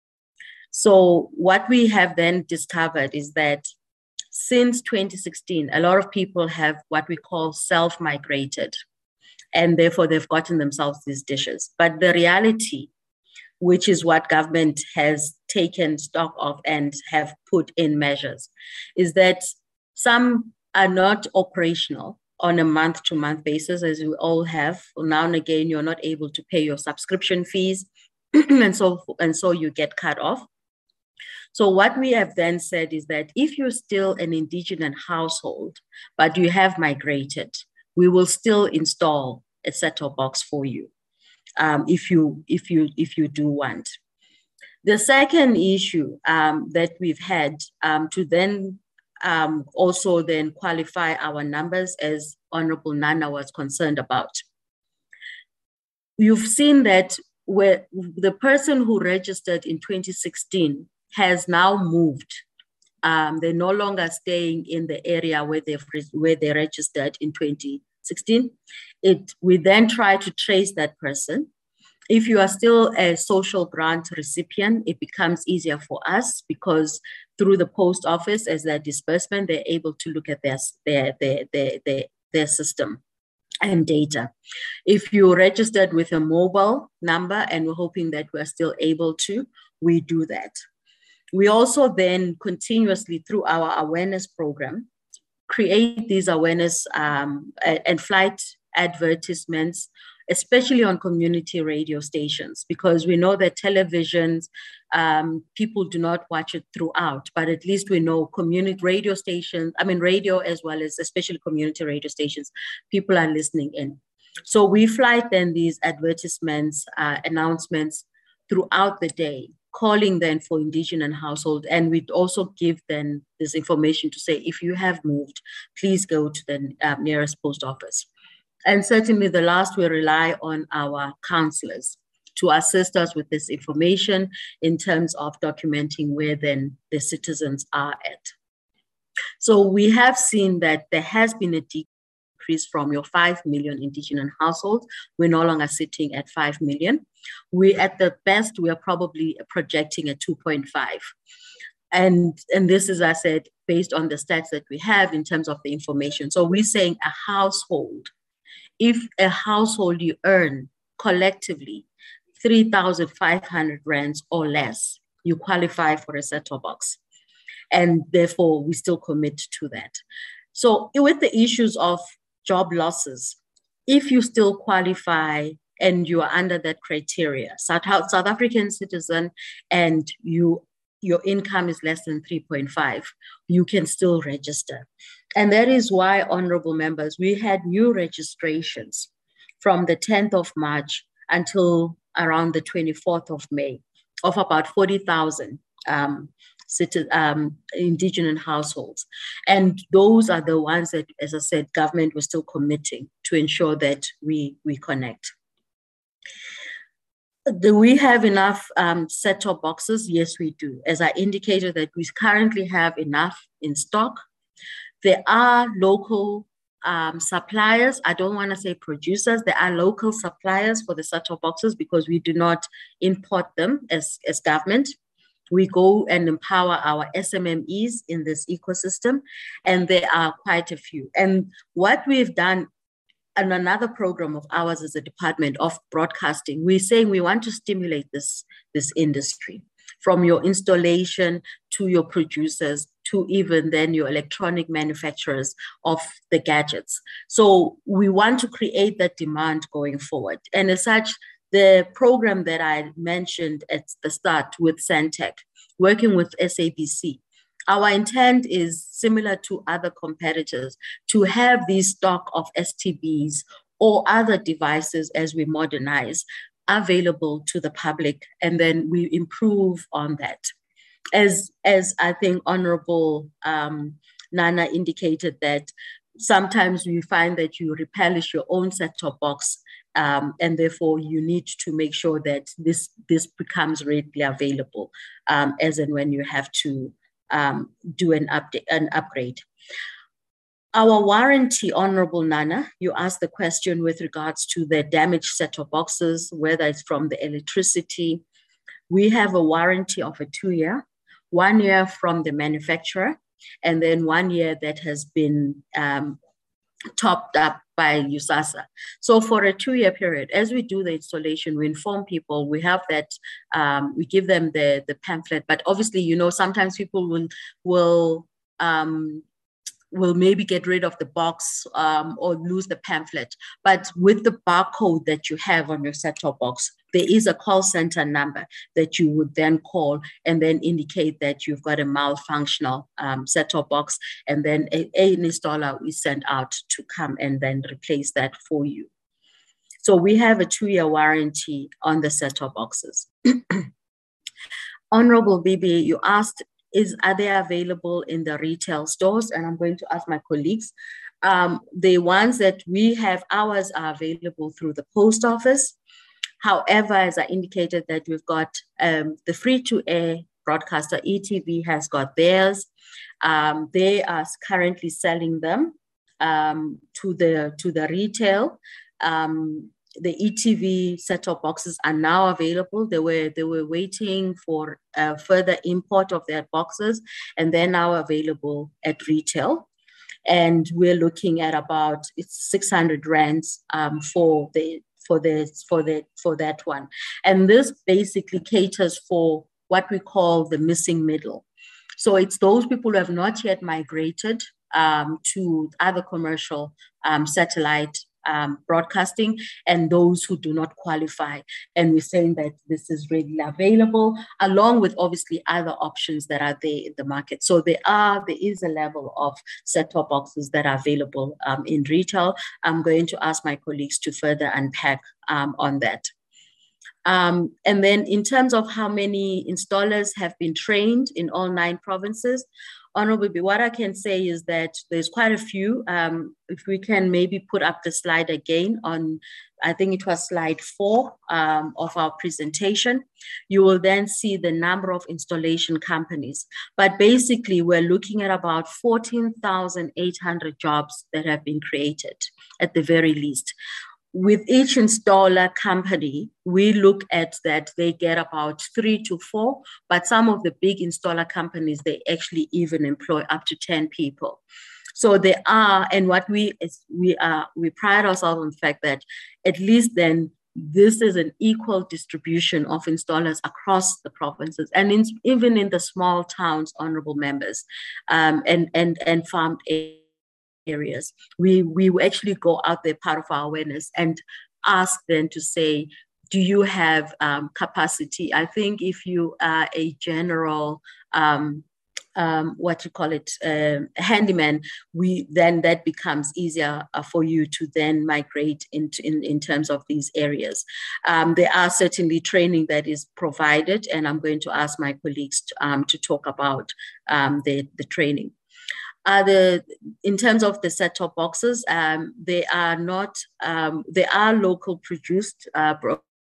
So what we have then discovered is that since twenty sixteen, a lot of people have what we call self-migrated, and therefore they've gotten themselves these dishes. But the reality, which is what government has taken stock of and have put in measures, is that some are not operational on a month-to-month basis, as we all have. Now and again, you're not able to pay your subscription fees, and so and so you get cut off. So what we have then said is that if you're still an indigenous household, but you have migrated, we will still install a set-top box for you, um, if you if you if you do want. The second issue um, that we've had um, to then um, also then qualify our numbers, as Honorable Nana was concerned about. You've seen that where the person who registered in twenty sixteen has now moved. Um, they're no longer staying in the area where they where they registered in twenty sixteen. It we then try to trace that person. If you are still a social grant recipient, it becomes easier for us because through the post office, as their disbursement, they're able to look at their their their their, their, their system and data. If you registered with a mobile number, and we're hoping that we're still able to, we do that. We also then continuously, through our awareness program, create these awareness um, and flight advertisements, especially on community radio stations, because we know that televisions, um, people do not watch it throughout, but at least we know community radio stations, I mean, radio as well as especially community radio stations, people are listening in. So we flight then these advertisements, uh, announcements throughout the day, calling then for indigenous household. And we'd also give them this information to say, if you have moved, please go to the uh, nearest post office. And certainly the last, we rely on our counselors to assist us with this information in terms of documenting where then the citizens are at. So we have seen that there has been a decrease from your five million indigenous households. We're no longer sitting at five million. We, at the best, we are probably projecting a two point five. And, and this is, I said, based on the stats that we have in terms of the information. So we're saying a household, if a household you earn collectively three thousand five hundred rands or less, you qualify for a set-top box. And therefore, we still commit to that. So with the issues of job losses, if you still qualify and you are under that criteria, South, South African citizen, and you your income is less than three point five, you can still register. And that is why, honorable members, we had new registrations from the tenth of March until around the twenty-fourth of May of about forty thousand um, um, indigenous households. And those are the ones that, as I said, government was still committing to ensure that we, we connect. Do we have enough um, set-top boxes? Yes, we do. As I indicated, that we currently have enough in stock. There are local um, suppliers. I don't want to say producers. There are local suppliers for the set-top boxes because we do not import them as, as government. We go and empower our S M M Es in this ecosystem, and there are quite a few. And what we've done, and another program of ours as a Department of Broadcasting, we're saying we want to stimulate this, this industry, from your installation to your producers to even then your electronic manufacturers of the gadgets. So we want to create that demand going forward. And as such, the program that I mentioned at the start with Sentech, working with S A B C, our intent is similar to other competitors to have these stock of S T Bs or other devices as we modernize available to the public, and then we improve on that. As, as I think Honorable um, Nana indicated, that sometimes we find that you replenish your own set-top box, um, and therefore you need to make sure that this, this becomes readily available um, as and when you have to Um, do an update, an upgrade. Our warranty, Honorable Nana, you asked the question with regards to the damaged set-top boxes, whether it's from the electricity. We have a warranty of a two-year, one year from the manufacturer, and then one year that has been um, topped up by USASA. So for a two-year period, as we do the installation, we inform people, we have that, um, we give them the, the pamphlet, but obviously, you know, sometimes people will, will, um, will maybe get rid of the box um, or lose the pamphlet. But with the barcode that you have on your set-top box, there is a call center number that you would then call and then indicate that you've got a malfunctional um, set-top box, and then a, a, an installer is sent out to come and then replace that for you. So we have a two-year warranty on the set-top boxes. Honorable Bibi, you asked, is are they available in the retail stores? And I'm going to ask my colleagues. Um, the ones that we have, ours are available through the post office. However, as I indicated, that we've got um, the free-to-air broadcaster, E T V has got theirs. Um, they are currently selling them um, to the to the retail. Um, the E T V set-top boxes are now available. They were they were waiting for uh, further import of their boxes, and they're now available at retail. And we're looking at about it's six hundred rands um, for the for the for the for that one. And this basically caters for what we call the missing middle. So it's those people who have not yet migrated um, to other commercial um, satellite um, broadcasting, and those who do not qualify. And we're saying that this is readily available, along with obviously other options that are there in the market. So there are, there is a level of set-top boxes that are available um, in retail. I'm going to ask my colleagues to further unpack um, on that. Um, and then in terms of how many installers have been trained in all nine provinces, Honorable Bibi, what I can say is that there's quite a few. Um, if we can maybe put up the slide again on, I think it was slide four um, of our presentation, you will then see the number of installation companies. But basically, we're looking at about fourteen thousand eight hundred jobs that have been created at the very least. With each installer company, we look at that they get about three to four, but some of the big installer companies, they actually even employ up to ten people. So there are, and what we is we are, we pride ourselves on the fact that at least then this is an equal distribution of installers across the provinces, and in, even in the small towns, honorable members, um, and and and farmed areas. areas. We, we actually go out there, part of our awareness, and ask them to say, do you have um, capacity? I think if you are a general, um, um, what you call it, uh, handyman, we then that becomes easier uh, for you to then migrate into in, in terms of these areas. Um, there are certainly training that is provided, and I'm going to ask my colleagues to, um, to talk about um, the, the training. Uh, the, in terms of the set-top boxes, um, they are not, um, they are local produced uh,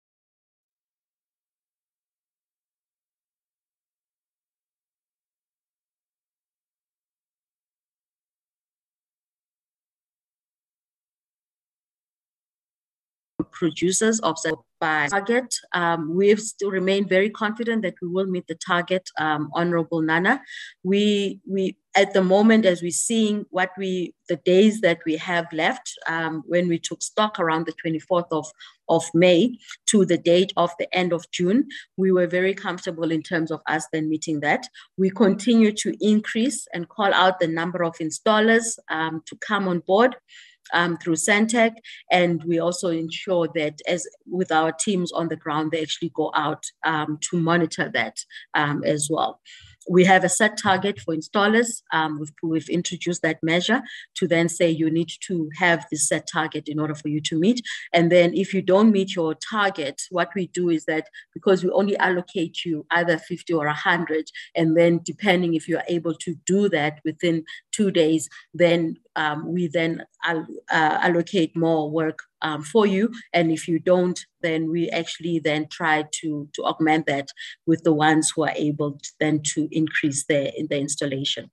producers of by target. Um, we've still remained very confident that we will meet the target, um, Honorable Nana. We, we, at the moment, as we're seeing what we, the days that we have left, um, when we took stock around the twenty-fourth of, of May to the date of the end of June, we were very comfortable in terms of us then meeting that. We continue to increase and call out the number of installers um, to come on board. Um, through Sentech, and we also ensure that as with our teams on the ground, they actually go out um, to monitor that um, as well. We have a set target for installers. Um, we've, we've introduced that measure to then say you need to have this set target in order for you to meet. And then if you don't meet your target, what we do is that because we only allocate you either fifty or one hundred, and then depending if you are able to do that within two days, then um, we then uh, allocate more work um, for you. And if you don't, then we actually then try to, to augment that with the ones who are able to, then to increase their, their installation.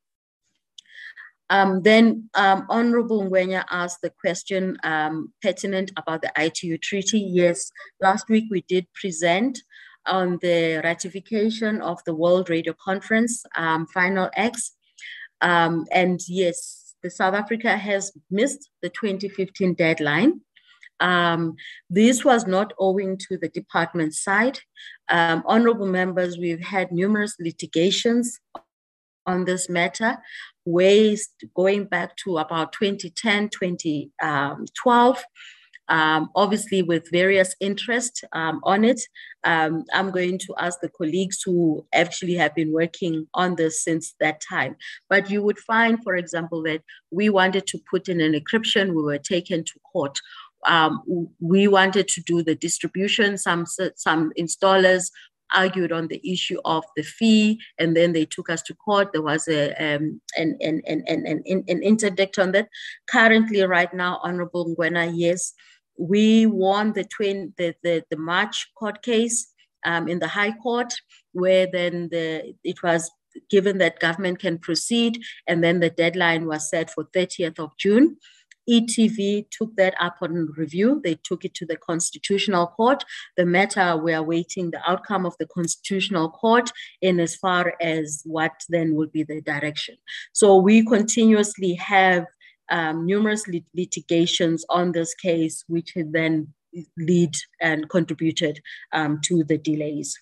Um, then um, Honorable Ngwenya asked the question um, pertinent about the I T U treaty. Yes, last week we did present on the ratification of the World Radio Conference, um, Final X. Um, and yes, the South Africa has missed the twenty fifteen deadline. Um, this was not owing to the department side. Um, honorable members, we've had numerous litigations on this matter, ways going back to about twenty ten, twenty twelve. Um, obviously with various interests um, on it. Um, I'm going to ask the colleagues who actually have been working on this since that time. But you would find, for example, that we wanted to put in an encryption, we were taken to court. Um, we wanted to do the distribution, some, some installers argued on the issue of the fee, and then they took us to court. There was a, um, an, an, an, an, an, an interdict on that. Currently, right now, Honorable Ngwenya, yes, we won the, twin, the, the, the March court case um, in the High Court, where then the, it was given that government can proceed, and then the deadline was set for thirtieth of June. E T V took that up on review. They took it to the Constitutional Court. The matter, we are waiting the outcome of the Constitutional Court in as far as what then will be the direction. So we continuously have um, numerous lit litigations on this case, which then lead and contributed um, to the delays.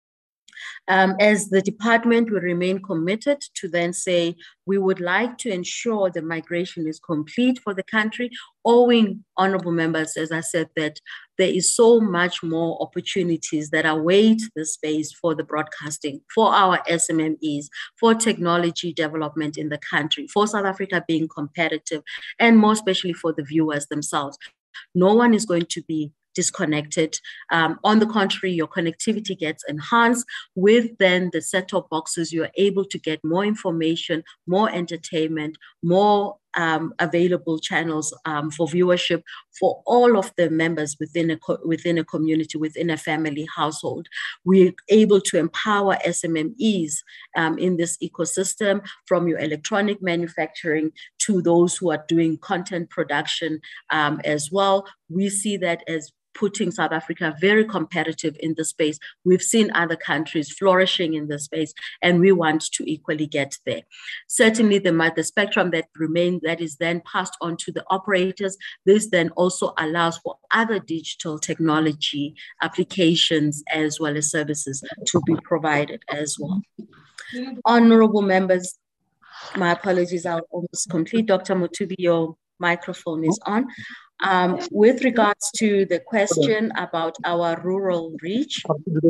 Um, as the department, we remain committed to then say we would like to ensure the migration is complete for the country, owing, honorable members, as I said, that there is so much more opportunities that await the space for the broadcasting, for our S M M Es, for technology development in the country, for South Africa being competitive, and more especially for the viewers themselves. No one is going to be disconnected. Um, on the contrary, your connectivity gets enhanced. With then the set-top boxes, you're able to get more information, more entertainment, more um, available channels um, for viewership for all of the members within a, within a community, within a family household. We're able to empower S M M Es um, in this ecosystem, from your electronic manufacturing to those who are doing content production um, as well. We see that as putting South Africa very competitive in the space. We've seen other countries flourishing in the space, and we want to equally get there. Certainly the, the spectrum that remains, that is then passed on to the operators, this then also allows for other digital technology applications as well as services to be provided as well. Honorable members, my apologies, I'll almost complete. Doctor Mothubi, your microphone is on. Um, with regards to the question about our rural reach,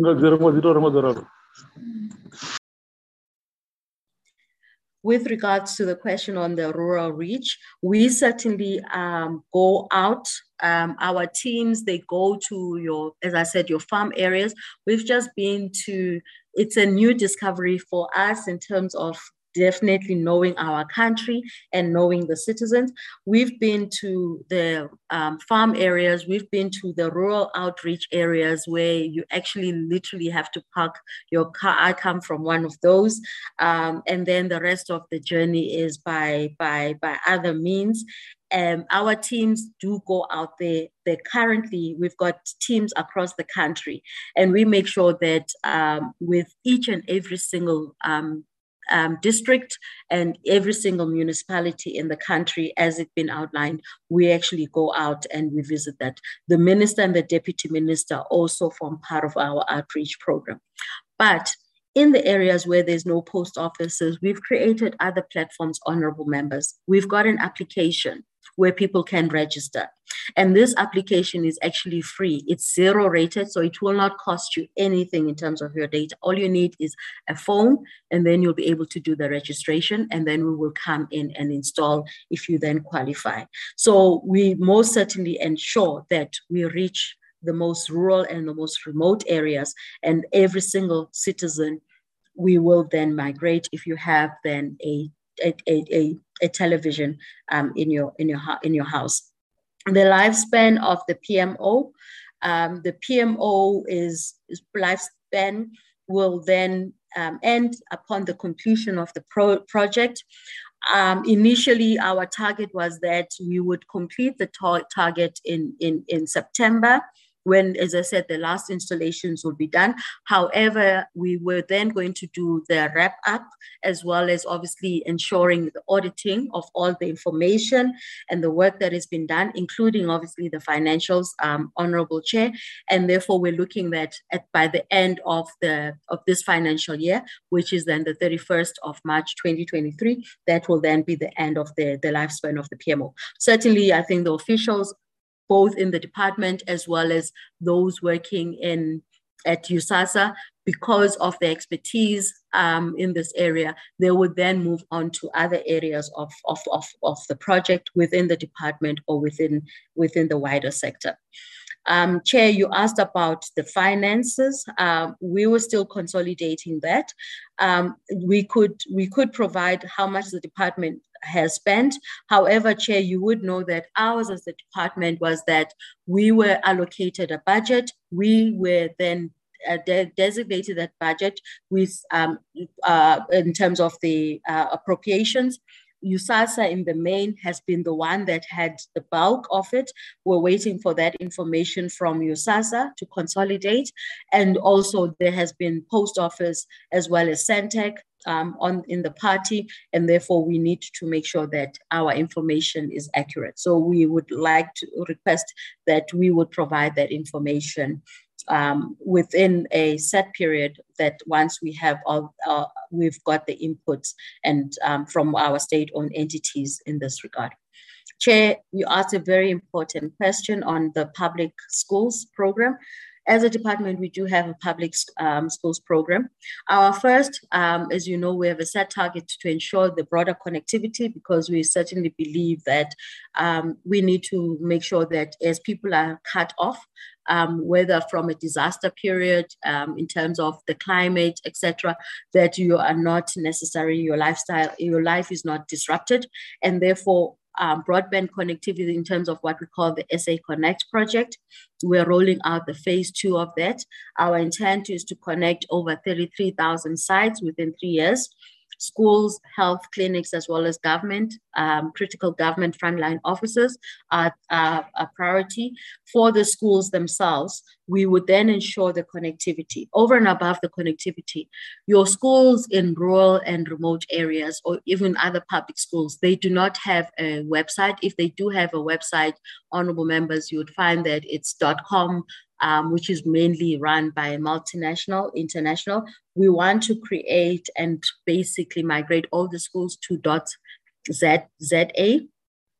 with regards to the question on the rural reach, we certainly um, go out. Um, our teams, they go to your, as I said, your farm areas. We've just been to, it's a new discovery for us in terms of definitely knowing our country and knowing the citizens. We've been to the um, farm areas, we've been to the rural outreach areas where you actually literally have to park your car. I come from one of those. Um, and then the rest of the journey is by, by, by other means. Um, our teams do go out there. They currently, we've got teams across the country, and we make sure that um, with each and every single um, Um, district and every single municipality in the country, as it's been outlined, we actually go out and we visit that. The minister and the deputy minister also form part of our outreach program. But in the areas where there's no post offices, we've created other platforms, honorable members. We've got an application where people can register. And this application is actually free. It's zero rated, so it will not cost you anything in terms of your data. All you need is a phone, and then you'll be able to do the registration, and then we will come in and install if you then qualify. So we most certainly ensure that we reach the most rural and the most remote areas, and every single citizen, we will then migrate if you have then a A, a, a television um, in your in your in your house. The lifespan of the P M O, um, the P M O is, is lifespan will then um, end upon the completion of the pro project. Um, initially, our target was that we would complete the tar target in, in in September, when, as I said, the last installations will be done. However, we were then going to do the wrap up, as well as obviously ensuring the auditing of all the information and the work that has been done, including obviously the financials, um, Honorable Chair. And therefore, we're looking that at by the end of the of this financial year, which is then the thirty-first of March twenty twenty-three, that will then be the end of the, the lifespan of the P M O. Certainly, I think the officials, both in the department as well as those working in at USASA, because of the expertise um, in this area, they would then move on to other areas of, of, of, of the project within the department or within, within the wider sector. Um, Chair, you asked about the finances. Um, we were still consolidating that. Um, we could we could provide how much the department has spent. However, Chair, you would know that ours as the department was that we were allocated a budget. We were then uh, de designated that budget with um, uh, in terms of the uh, appropriations. USASA in the main has been the one that had the bulk of it. We're waiting for that information from USASA to consolidate. And also there has been post office as well as Centec um, on in the party. And therefore we need to make sure that our information is accurate. So we would like to request that we would provide that information Um, within a set period, that once we have all, uh, we've got the inputs and um, from our state-owned entities in this regard. Chair, you asked a very important question on the public schools program. As a department, we do have a public um, schools program. Our first, um, as you know, we have a set target to ensure the broader connectivity, because we certainly believe that um, we need to make sure that as people are cut off, um, whether from a disaster period, um, in terms of the climate, et cetera, that you are not necessarily, your lifestyle, your life is not disrupted. And therefore, Um, broadband connectivity in terms of what we call the S A Connect project. We're rolling out the phase two of that. Our intent is to connect over thirty-three thousand sites within three years. Schools, health clinics, as well as government, um, critical government frontline officers are, are a priority. For the schools themselves, we would then ensure the connectivity. Over and above the connectivity, your schools in rural and remote areas, or even other public schools, they do not have a website. If they do have a website, honorable members, you would find that it's .com, Um, which is mainly run by a multinational, international. We want to create and basically migrate all the schools to .za,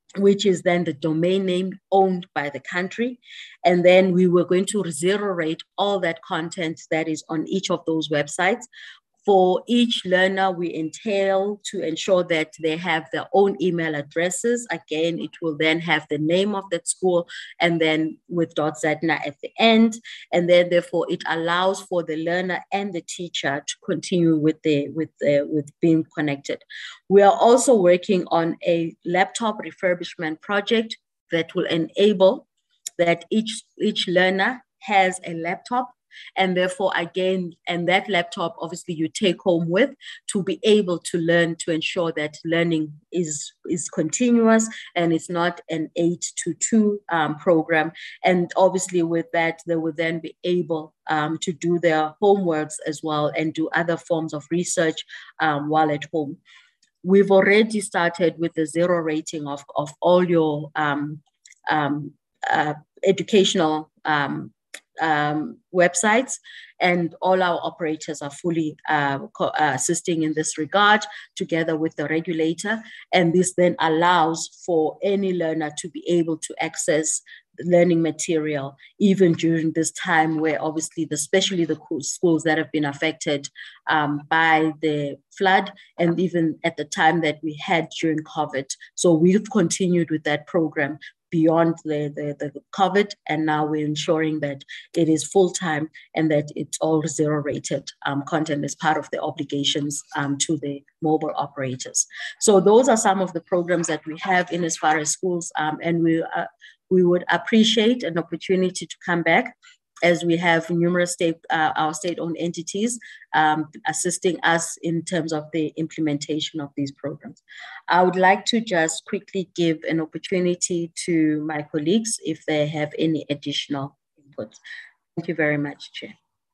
which is then the domain name owned by the country. And then we were going to zero rate all that content that is on each of those websites. For each learner, we entail to ensure that they have their own email addresses. Again, it will then have the name of that school and then with .zatna at the end. And then therefore it allows for the learner and the teacher to continue with, the, with, the, with being connected. We are also working on a laptop refurbishment project that will enable that each, each learner has a laptop. And therefore, again, and that laptop, obviously, you take home with to be able to learn, to ensure that learning is, is continuous and it's not an eight to two um, program. And obviously, with that, they will then be able um, to do their homeworks as well and do other forms of research um, while at home. We've already started with the zero rating of, of all your um, um, uh, educational um, Um, websites, and all our operators are fully uh, co- uh, assisting in this regard together with the regulator. And this then allows for any learner to be able to access learning material, even during this time where obviously, the, especially the schools that have been affected um, by the flood, and even at the time that we had during COVID. So we've continued with that program beyond the, the, the COVID, and now we're ensuring that it is full-time and that it's all zero-rated um, content as part of the obligations um, to the mobile operators. So those are some of the programs that we have in as far as schools, um, and we, uh, we would appreciate an opportunity to come back as we have numerous state, uh, our state-owned entities um, assisting us in terms of the implementation of these programs. I would like to just quickly give an opportunity to my colleagues if they have any additional input. Thank you very much, Chair.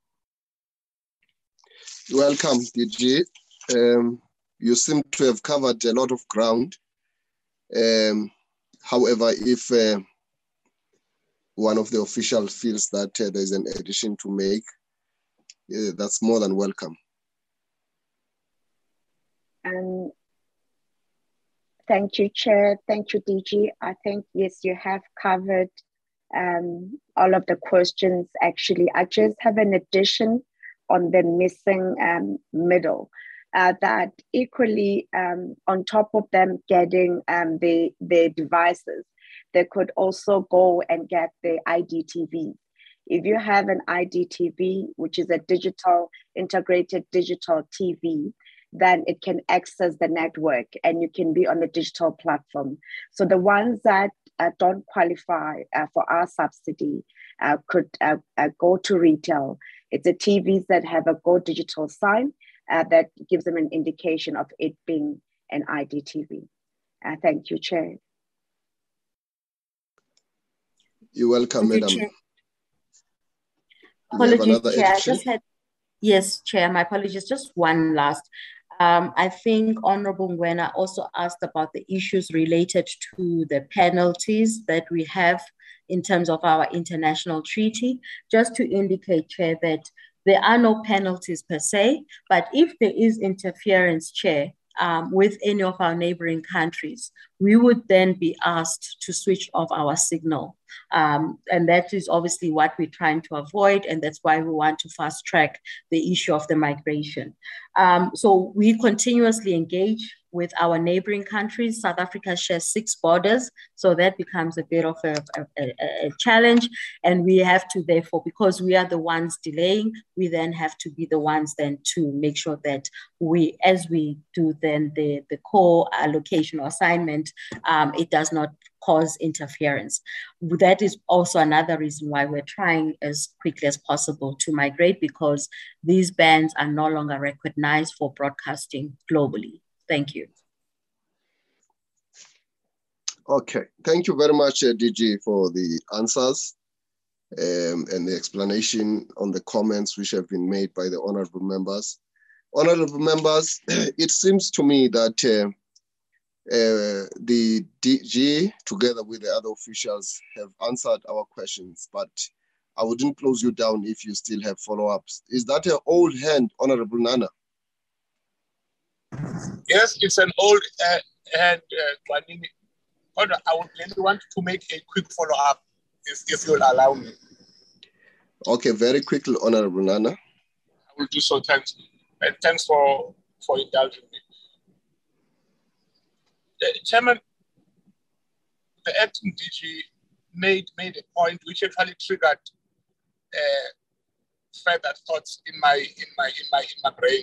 Welcome, D G. Um, you seem to have covered a lot of ground. Um, however, if uh, one of the officials feels that uh, there's an addition to make, uh, that's more than welcome. Um, thank you, Chair. Thank you, D G. I think, yes, you have covered um, all of the questions, actually. I just have an addition on the missing um, middle. Uh, that equally, um, on top of them getting um, the, the devices, they could also go and get the I D T V. If you have an I D T V, which is a digital, integrated digital T V, then it can access the network and you can be on the digital platform. So the ones that uh, don't qualify uh, for our subsidy uh, could uh, uh, go to retail. It's the T Vs that have a Go Digital sign uh, that gives them an indication of it being an I D T V. Uh, thank you, Chair. You're welcome, Madam. Chair. Apologies, Chair. I just had, yes, Chair, my apologies. Just one last. Um, I think Honorable Ngwena also asked about the issues related to the penalties that we have in terms of our international treaty. Just to indicate, Chair, that there are no penalties per se, but if there is interference, Chair, Um, with any of our neighboring countries, we would then be asked to switch off our signal. Um, and that is obviously what we're trying to avoid. And that's why we want to fast track the issue of the migration. Um, so we continuously engage with our neighboring countries. South Africa shares six borders. So that becomes a bit of a, a, a challenge. And we have to therefore, because we are the ones delaying, we then have to be the ones then to make sure that we, as we do then the, the core allocation or assignment, um, it does not cause interference. That is also another reason why we're trying as quickly as possible to migrate, because these bands are no longer recognized for broadcasting globally. Thank you. Okay, thank you very much, uh, D G, for the answers um, and the explanation on the comments which have been made by the honorable members. Honorable members, it seems to me that uh, uh, the D G, together with the other officials, have answered our questions, but I wouldn't close you down if you still have follow-ups. Is that an old hand, Honorable Nana? Yes, it's an old uh, hand, uh, Hold on, I would really want to make a quick follow-up, if, if you'll allow me. Okay, very quickly, Honorable Nana. I will do so, thanks. And thanks for, for indulging me. The Chairman, the acting D G made, made a point which actually triggered uh, further thoughts in my, in, my, in, my, in my brain.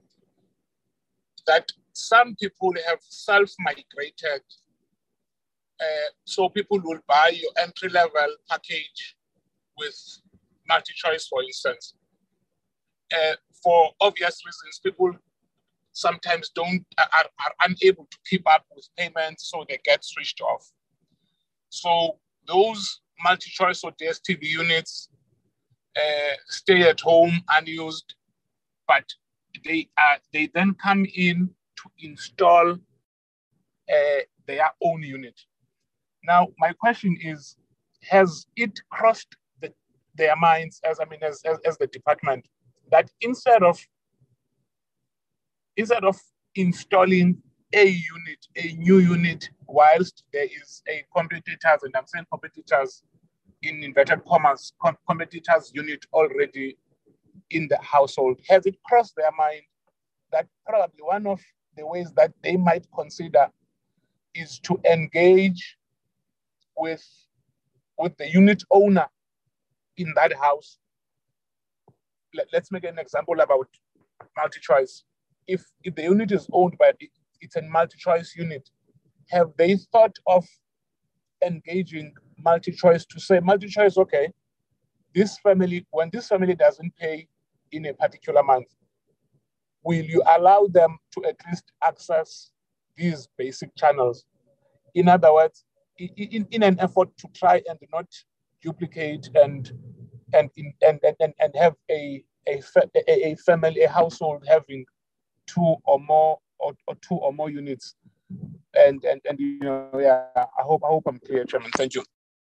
That some people have self-migrated. Uh, so people will buy your entry-level package with multi-choice, for instance. Uh, for obvious reasons, people sometimes don't are, are unable to keep up with payments, so they get switched off. So those multi-choice or D S T V units uh, stay at home unused, but they are they then come in to install uh, their own unit. Now, my question is, has it crossed the, their minds, as I mean, as, as, as the department, that instead of instead of installing a unit, a new unit, whilst there is a competitors, and I'm saying competitors in inverted commas, com competitors unit already in the household, has it crossed their mind that probably one of the ways that they might consider is to engage with, with the unit owner in that house? Let, let's make an example about multi-choice. If, if the unit is owned by, it, it's a multi-choice unit, have they thought of engaging multi-choice to say, multi-choice, okay, this family, when this family doesn't pay in a particular month, will you allow them to at least access these basic channels? In other words, in, in, in an effort to try and not duplicate and and and and, and have a, a a family, a household having two or more or, or two or more units. And and and you know, yeah, I hope I hope I'm clear, Chairman. Thank you.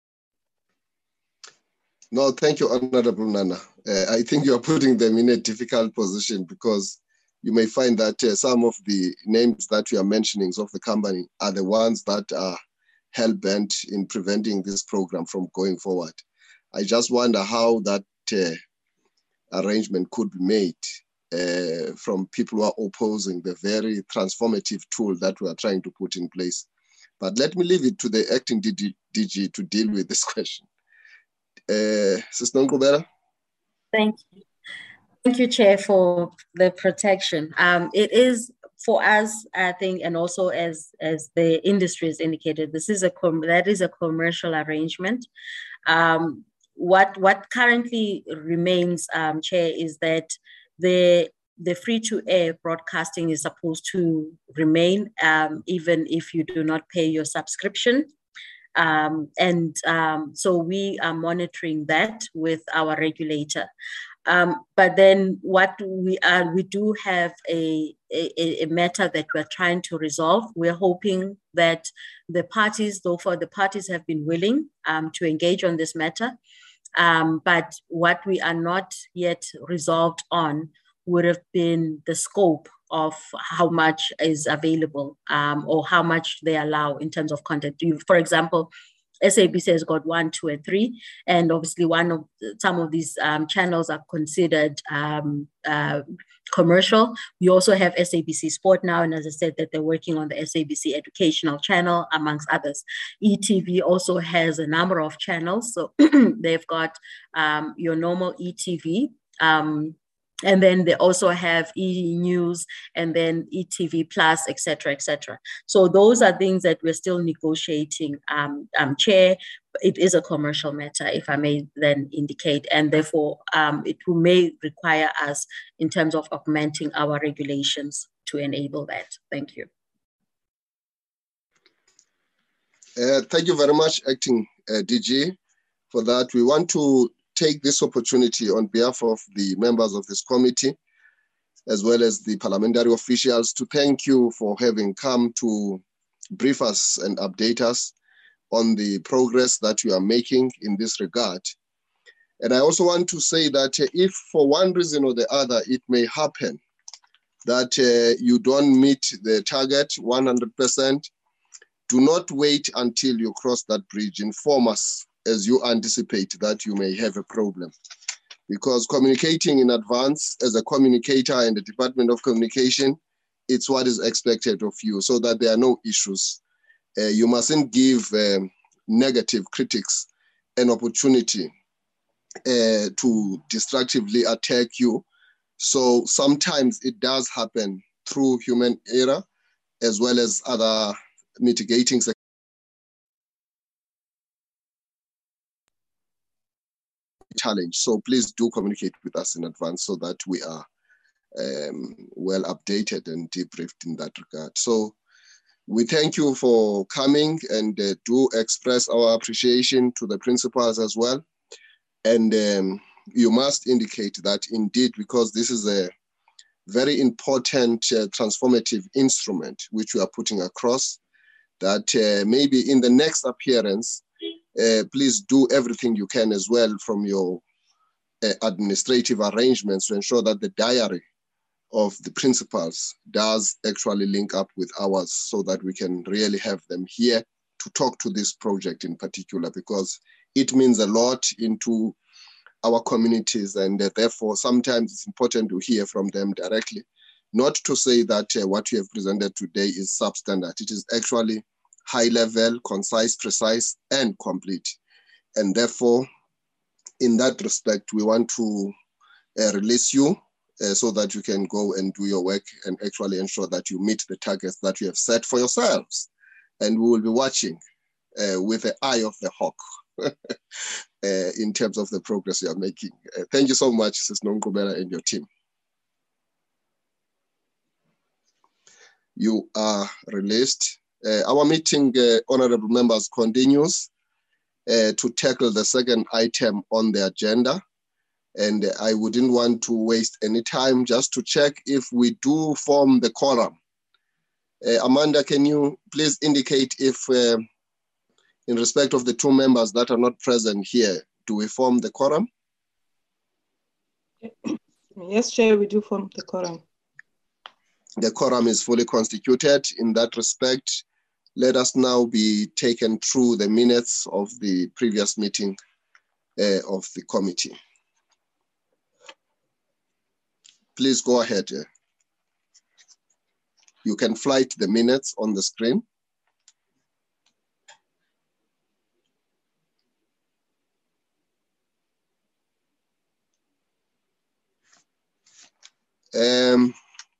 No, thank you, Honorable Nana. Uh, I think you are putting them in a difficult position, because you may find that uh, some of the names that you are mentioning of the company are the ones that are hell-bent in preventing this program from going forward. I just wonder how that uh, arrangement could be made uh, from people who are opposing the very transformative tool that we are trying to put in place. But let me leave it to the acting D G to deal with this question. Uh, Sister Nkubela? Thank you. Thank you, Chair, for the protection. Um, it is for us, I think, and also as, as the industry has indicated, this is a com that is a commercial arrangement. Um, what, what currently remains, um, Chair, is that the, the free-to-air broadcasting is supposed to remain, um, even if you do not pay your subscription. Um, and um, so we are monitoring that with our regulator. Um, but then what we are, we do have a, a, a matter that we're trying to resolve. We're hoping that the parties, though for the parties have been willing um, to engage on this matter, um, but what we are not yet resolved on would have been the scope of how much is available um, or how much they allow in terms of content. You, for example, S A B C has got one, two, and three, and obviously one of some of these um, channels are considered um, uh, commercial. We also have S A B C Sport now, and as I said, that they're working on the S A B C Educational Channel, amongst others. E T V also has a number of channels, so they've got um, your normal E T V. Um, And then they also have E News and then E T V Plus, et cetera, et cetera. So those are things that we're still negotiating, um, um, Chair. It is a commercial matter, if I may then indicate, and therefore um, it may require us in terms of augmenting our regulations to enable that. Thank you. Uh, thank you very much, Acting uh, D G, for that. We want to take this opportunity on behalf of the members of this committee, as well as the parliamentary officials, to thank you for having come to brief us and update us on the progress that you are making in this regard. And I also want to say that if for one reason or the other, it may happen that uh, you don't meet the target one hundred percent, do not wait until you cross that bridge. Inform us as you anticipate that you may have a problem. Because communicating in advance as a communicator in the Department of Communication, it's what is expected of you so that there are no issues. Uh, you mustn't give um, negative critics an opportunity uh, to destructively attack you. So sometimes it does happen through human error as well as other mitigating challenge. So please do communicate with us in advance so that we are um, well updated and debriefed in that regard. So we thank you for coming and uh, do express our appreciation to the principals as well. And um, you must indicate that indeed, because this is a very important uh, transformative instrument which we are putting across, that uh, maybe in the next appearance, uh, please do everything you can as well from your uh, administrative arrangements to ensure that the diary of the principals does actually link up with ours so that we can really have them here to talk to this project in particular, because it means a lot into our communities, and uh, therefore sometimes it's important to hear from them directly. Not to say that uh, what you have presented today is substandard. It is actually high level, concise, precise, and complete. And therefore, in that respect, we want to uh, release you uh, so that you can go and do your work and actually ensure that you meet the targets that you have set for yourselves. And we will be watching uh, with the eye of the hawk uh, in terms of the progress you are making. Uh, thank you so much, Sis Nongqubela and your team. You are released. Uh, our meeting, uh, honorable members, continues uh, to tackle the second item on the agenda. And I wouldn't want to waste any time just to check if we do form the quorum. Uh, Amanda, can you please indicate if, uh, in respect of the two members that are not present here, do we form the quorum? Yes, Chair, we do form the quorum. The quorum is fully constituted. In that respect, let us now be taken through the minutes of the previous meeting uh, of the committee. Please go ahead. You can flight the minutes on the screen. Um,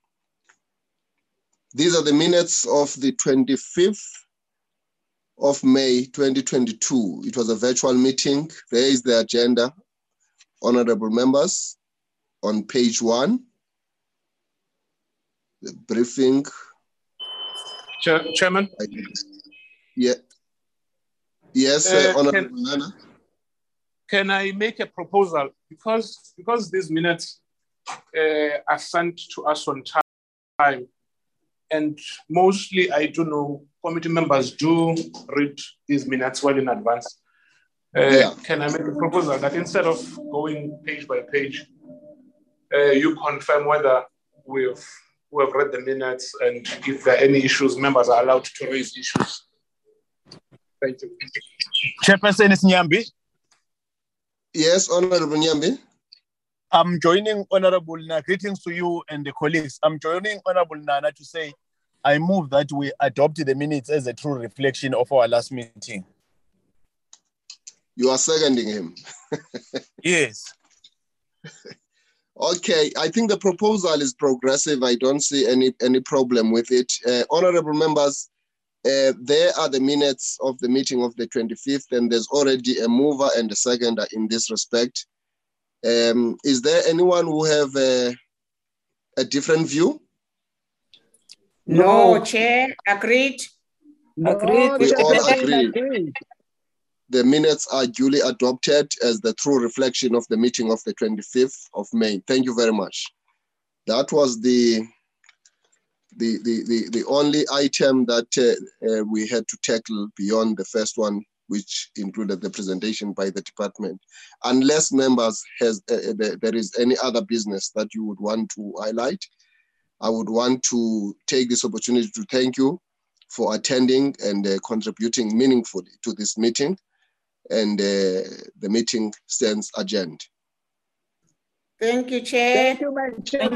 these are the minutes of the twenty-fifth of May twenty twenty-two. It was a virtual meeting. There is the agenda, honorable members, on page one. The briefing. Chair, Chairman? I, yeah. Yes, uh, uh, Honorable can, Nana. Can I make a proposal? Because, because these minutes uh, are sent to us on time, and mostly I do know committee members do read these minutes well in advance. Uh, yeah. Can I make a proposal that instead of going page by page, uh, you confirm whether we've we have read the minutes, and if there are any issues, members are allowed to raise issues. Thank you. Chairperson is Nyambi. Yes, Honorable Nyambi. I'm joining Honorable Nana. Greetings to you and the colleagues. I'm joining Honorable Nana to say I move that we adopt the minutes as a true reflection of our last meeting. You are seconding him. Yes. Okay, I think the proposal is progressive. I don't see any, any problem with it. Uh, honorable members, uh, there are the minutes of the meeting of the twenty-fifth, and there's already a mover and a seconder in this respect. Um, is there anyone who have a, a different view? No, no. Chair, agreed. No, agreed. We all agree. Agreed. The minutes are duly adopted as the true reflection of the meeting of the twenty-fifth of May. Thank you very much. That was the, the, the, the, the only item that uh, uh, we had to tackle beyond the first one, which included the presentation by the department. Unless members, has uh, there is any other business that you would want to highlight, I would want to take this opportunity to thank you for attending and uh, contributing meaningfully to this meeting. And uh, the meeting stands adjourned. Thank you, Chair. Thank you, my Chair.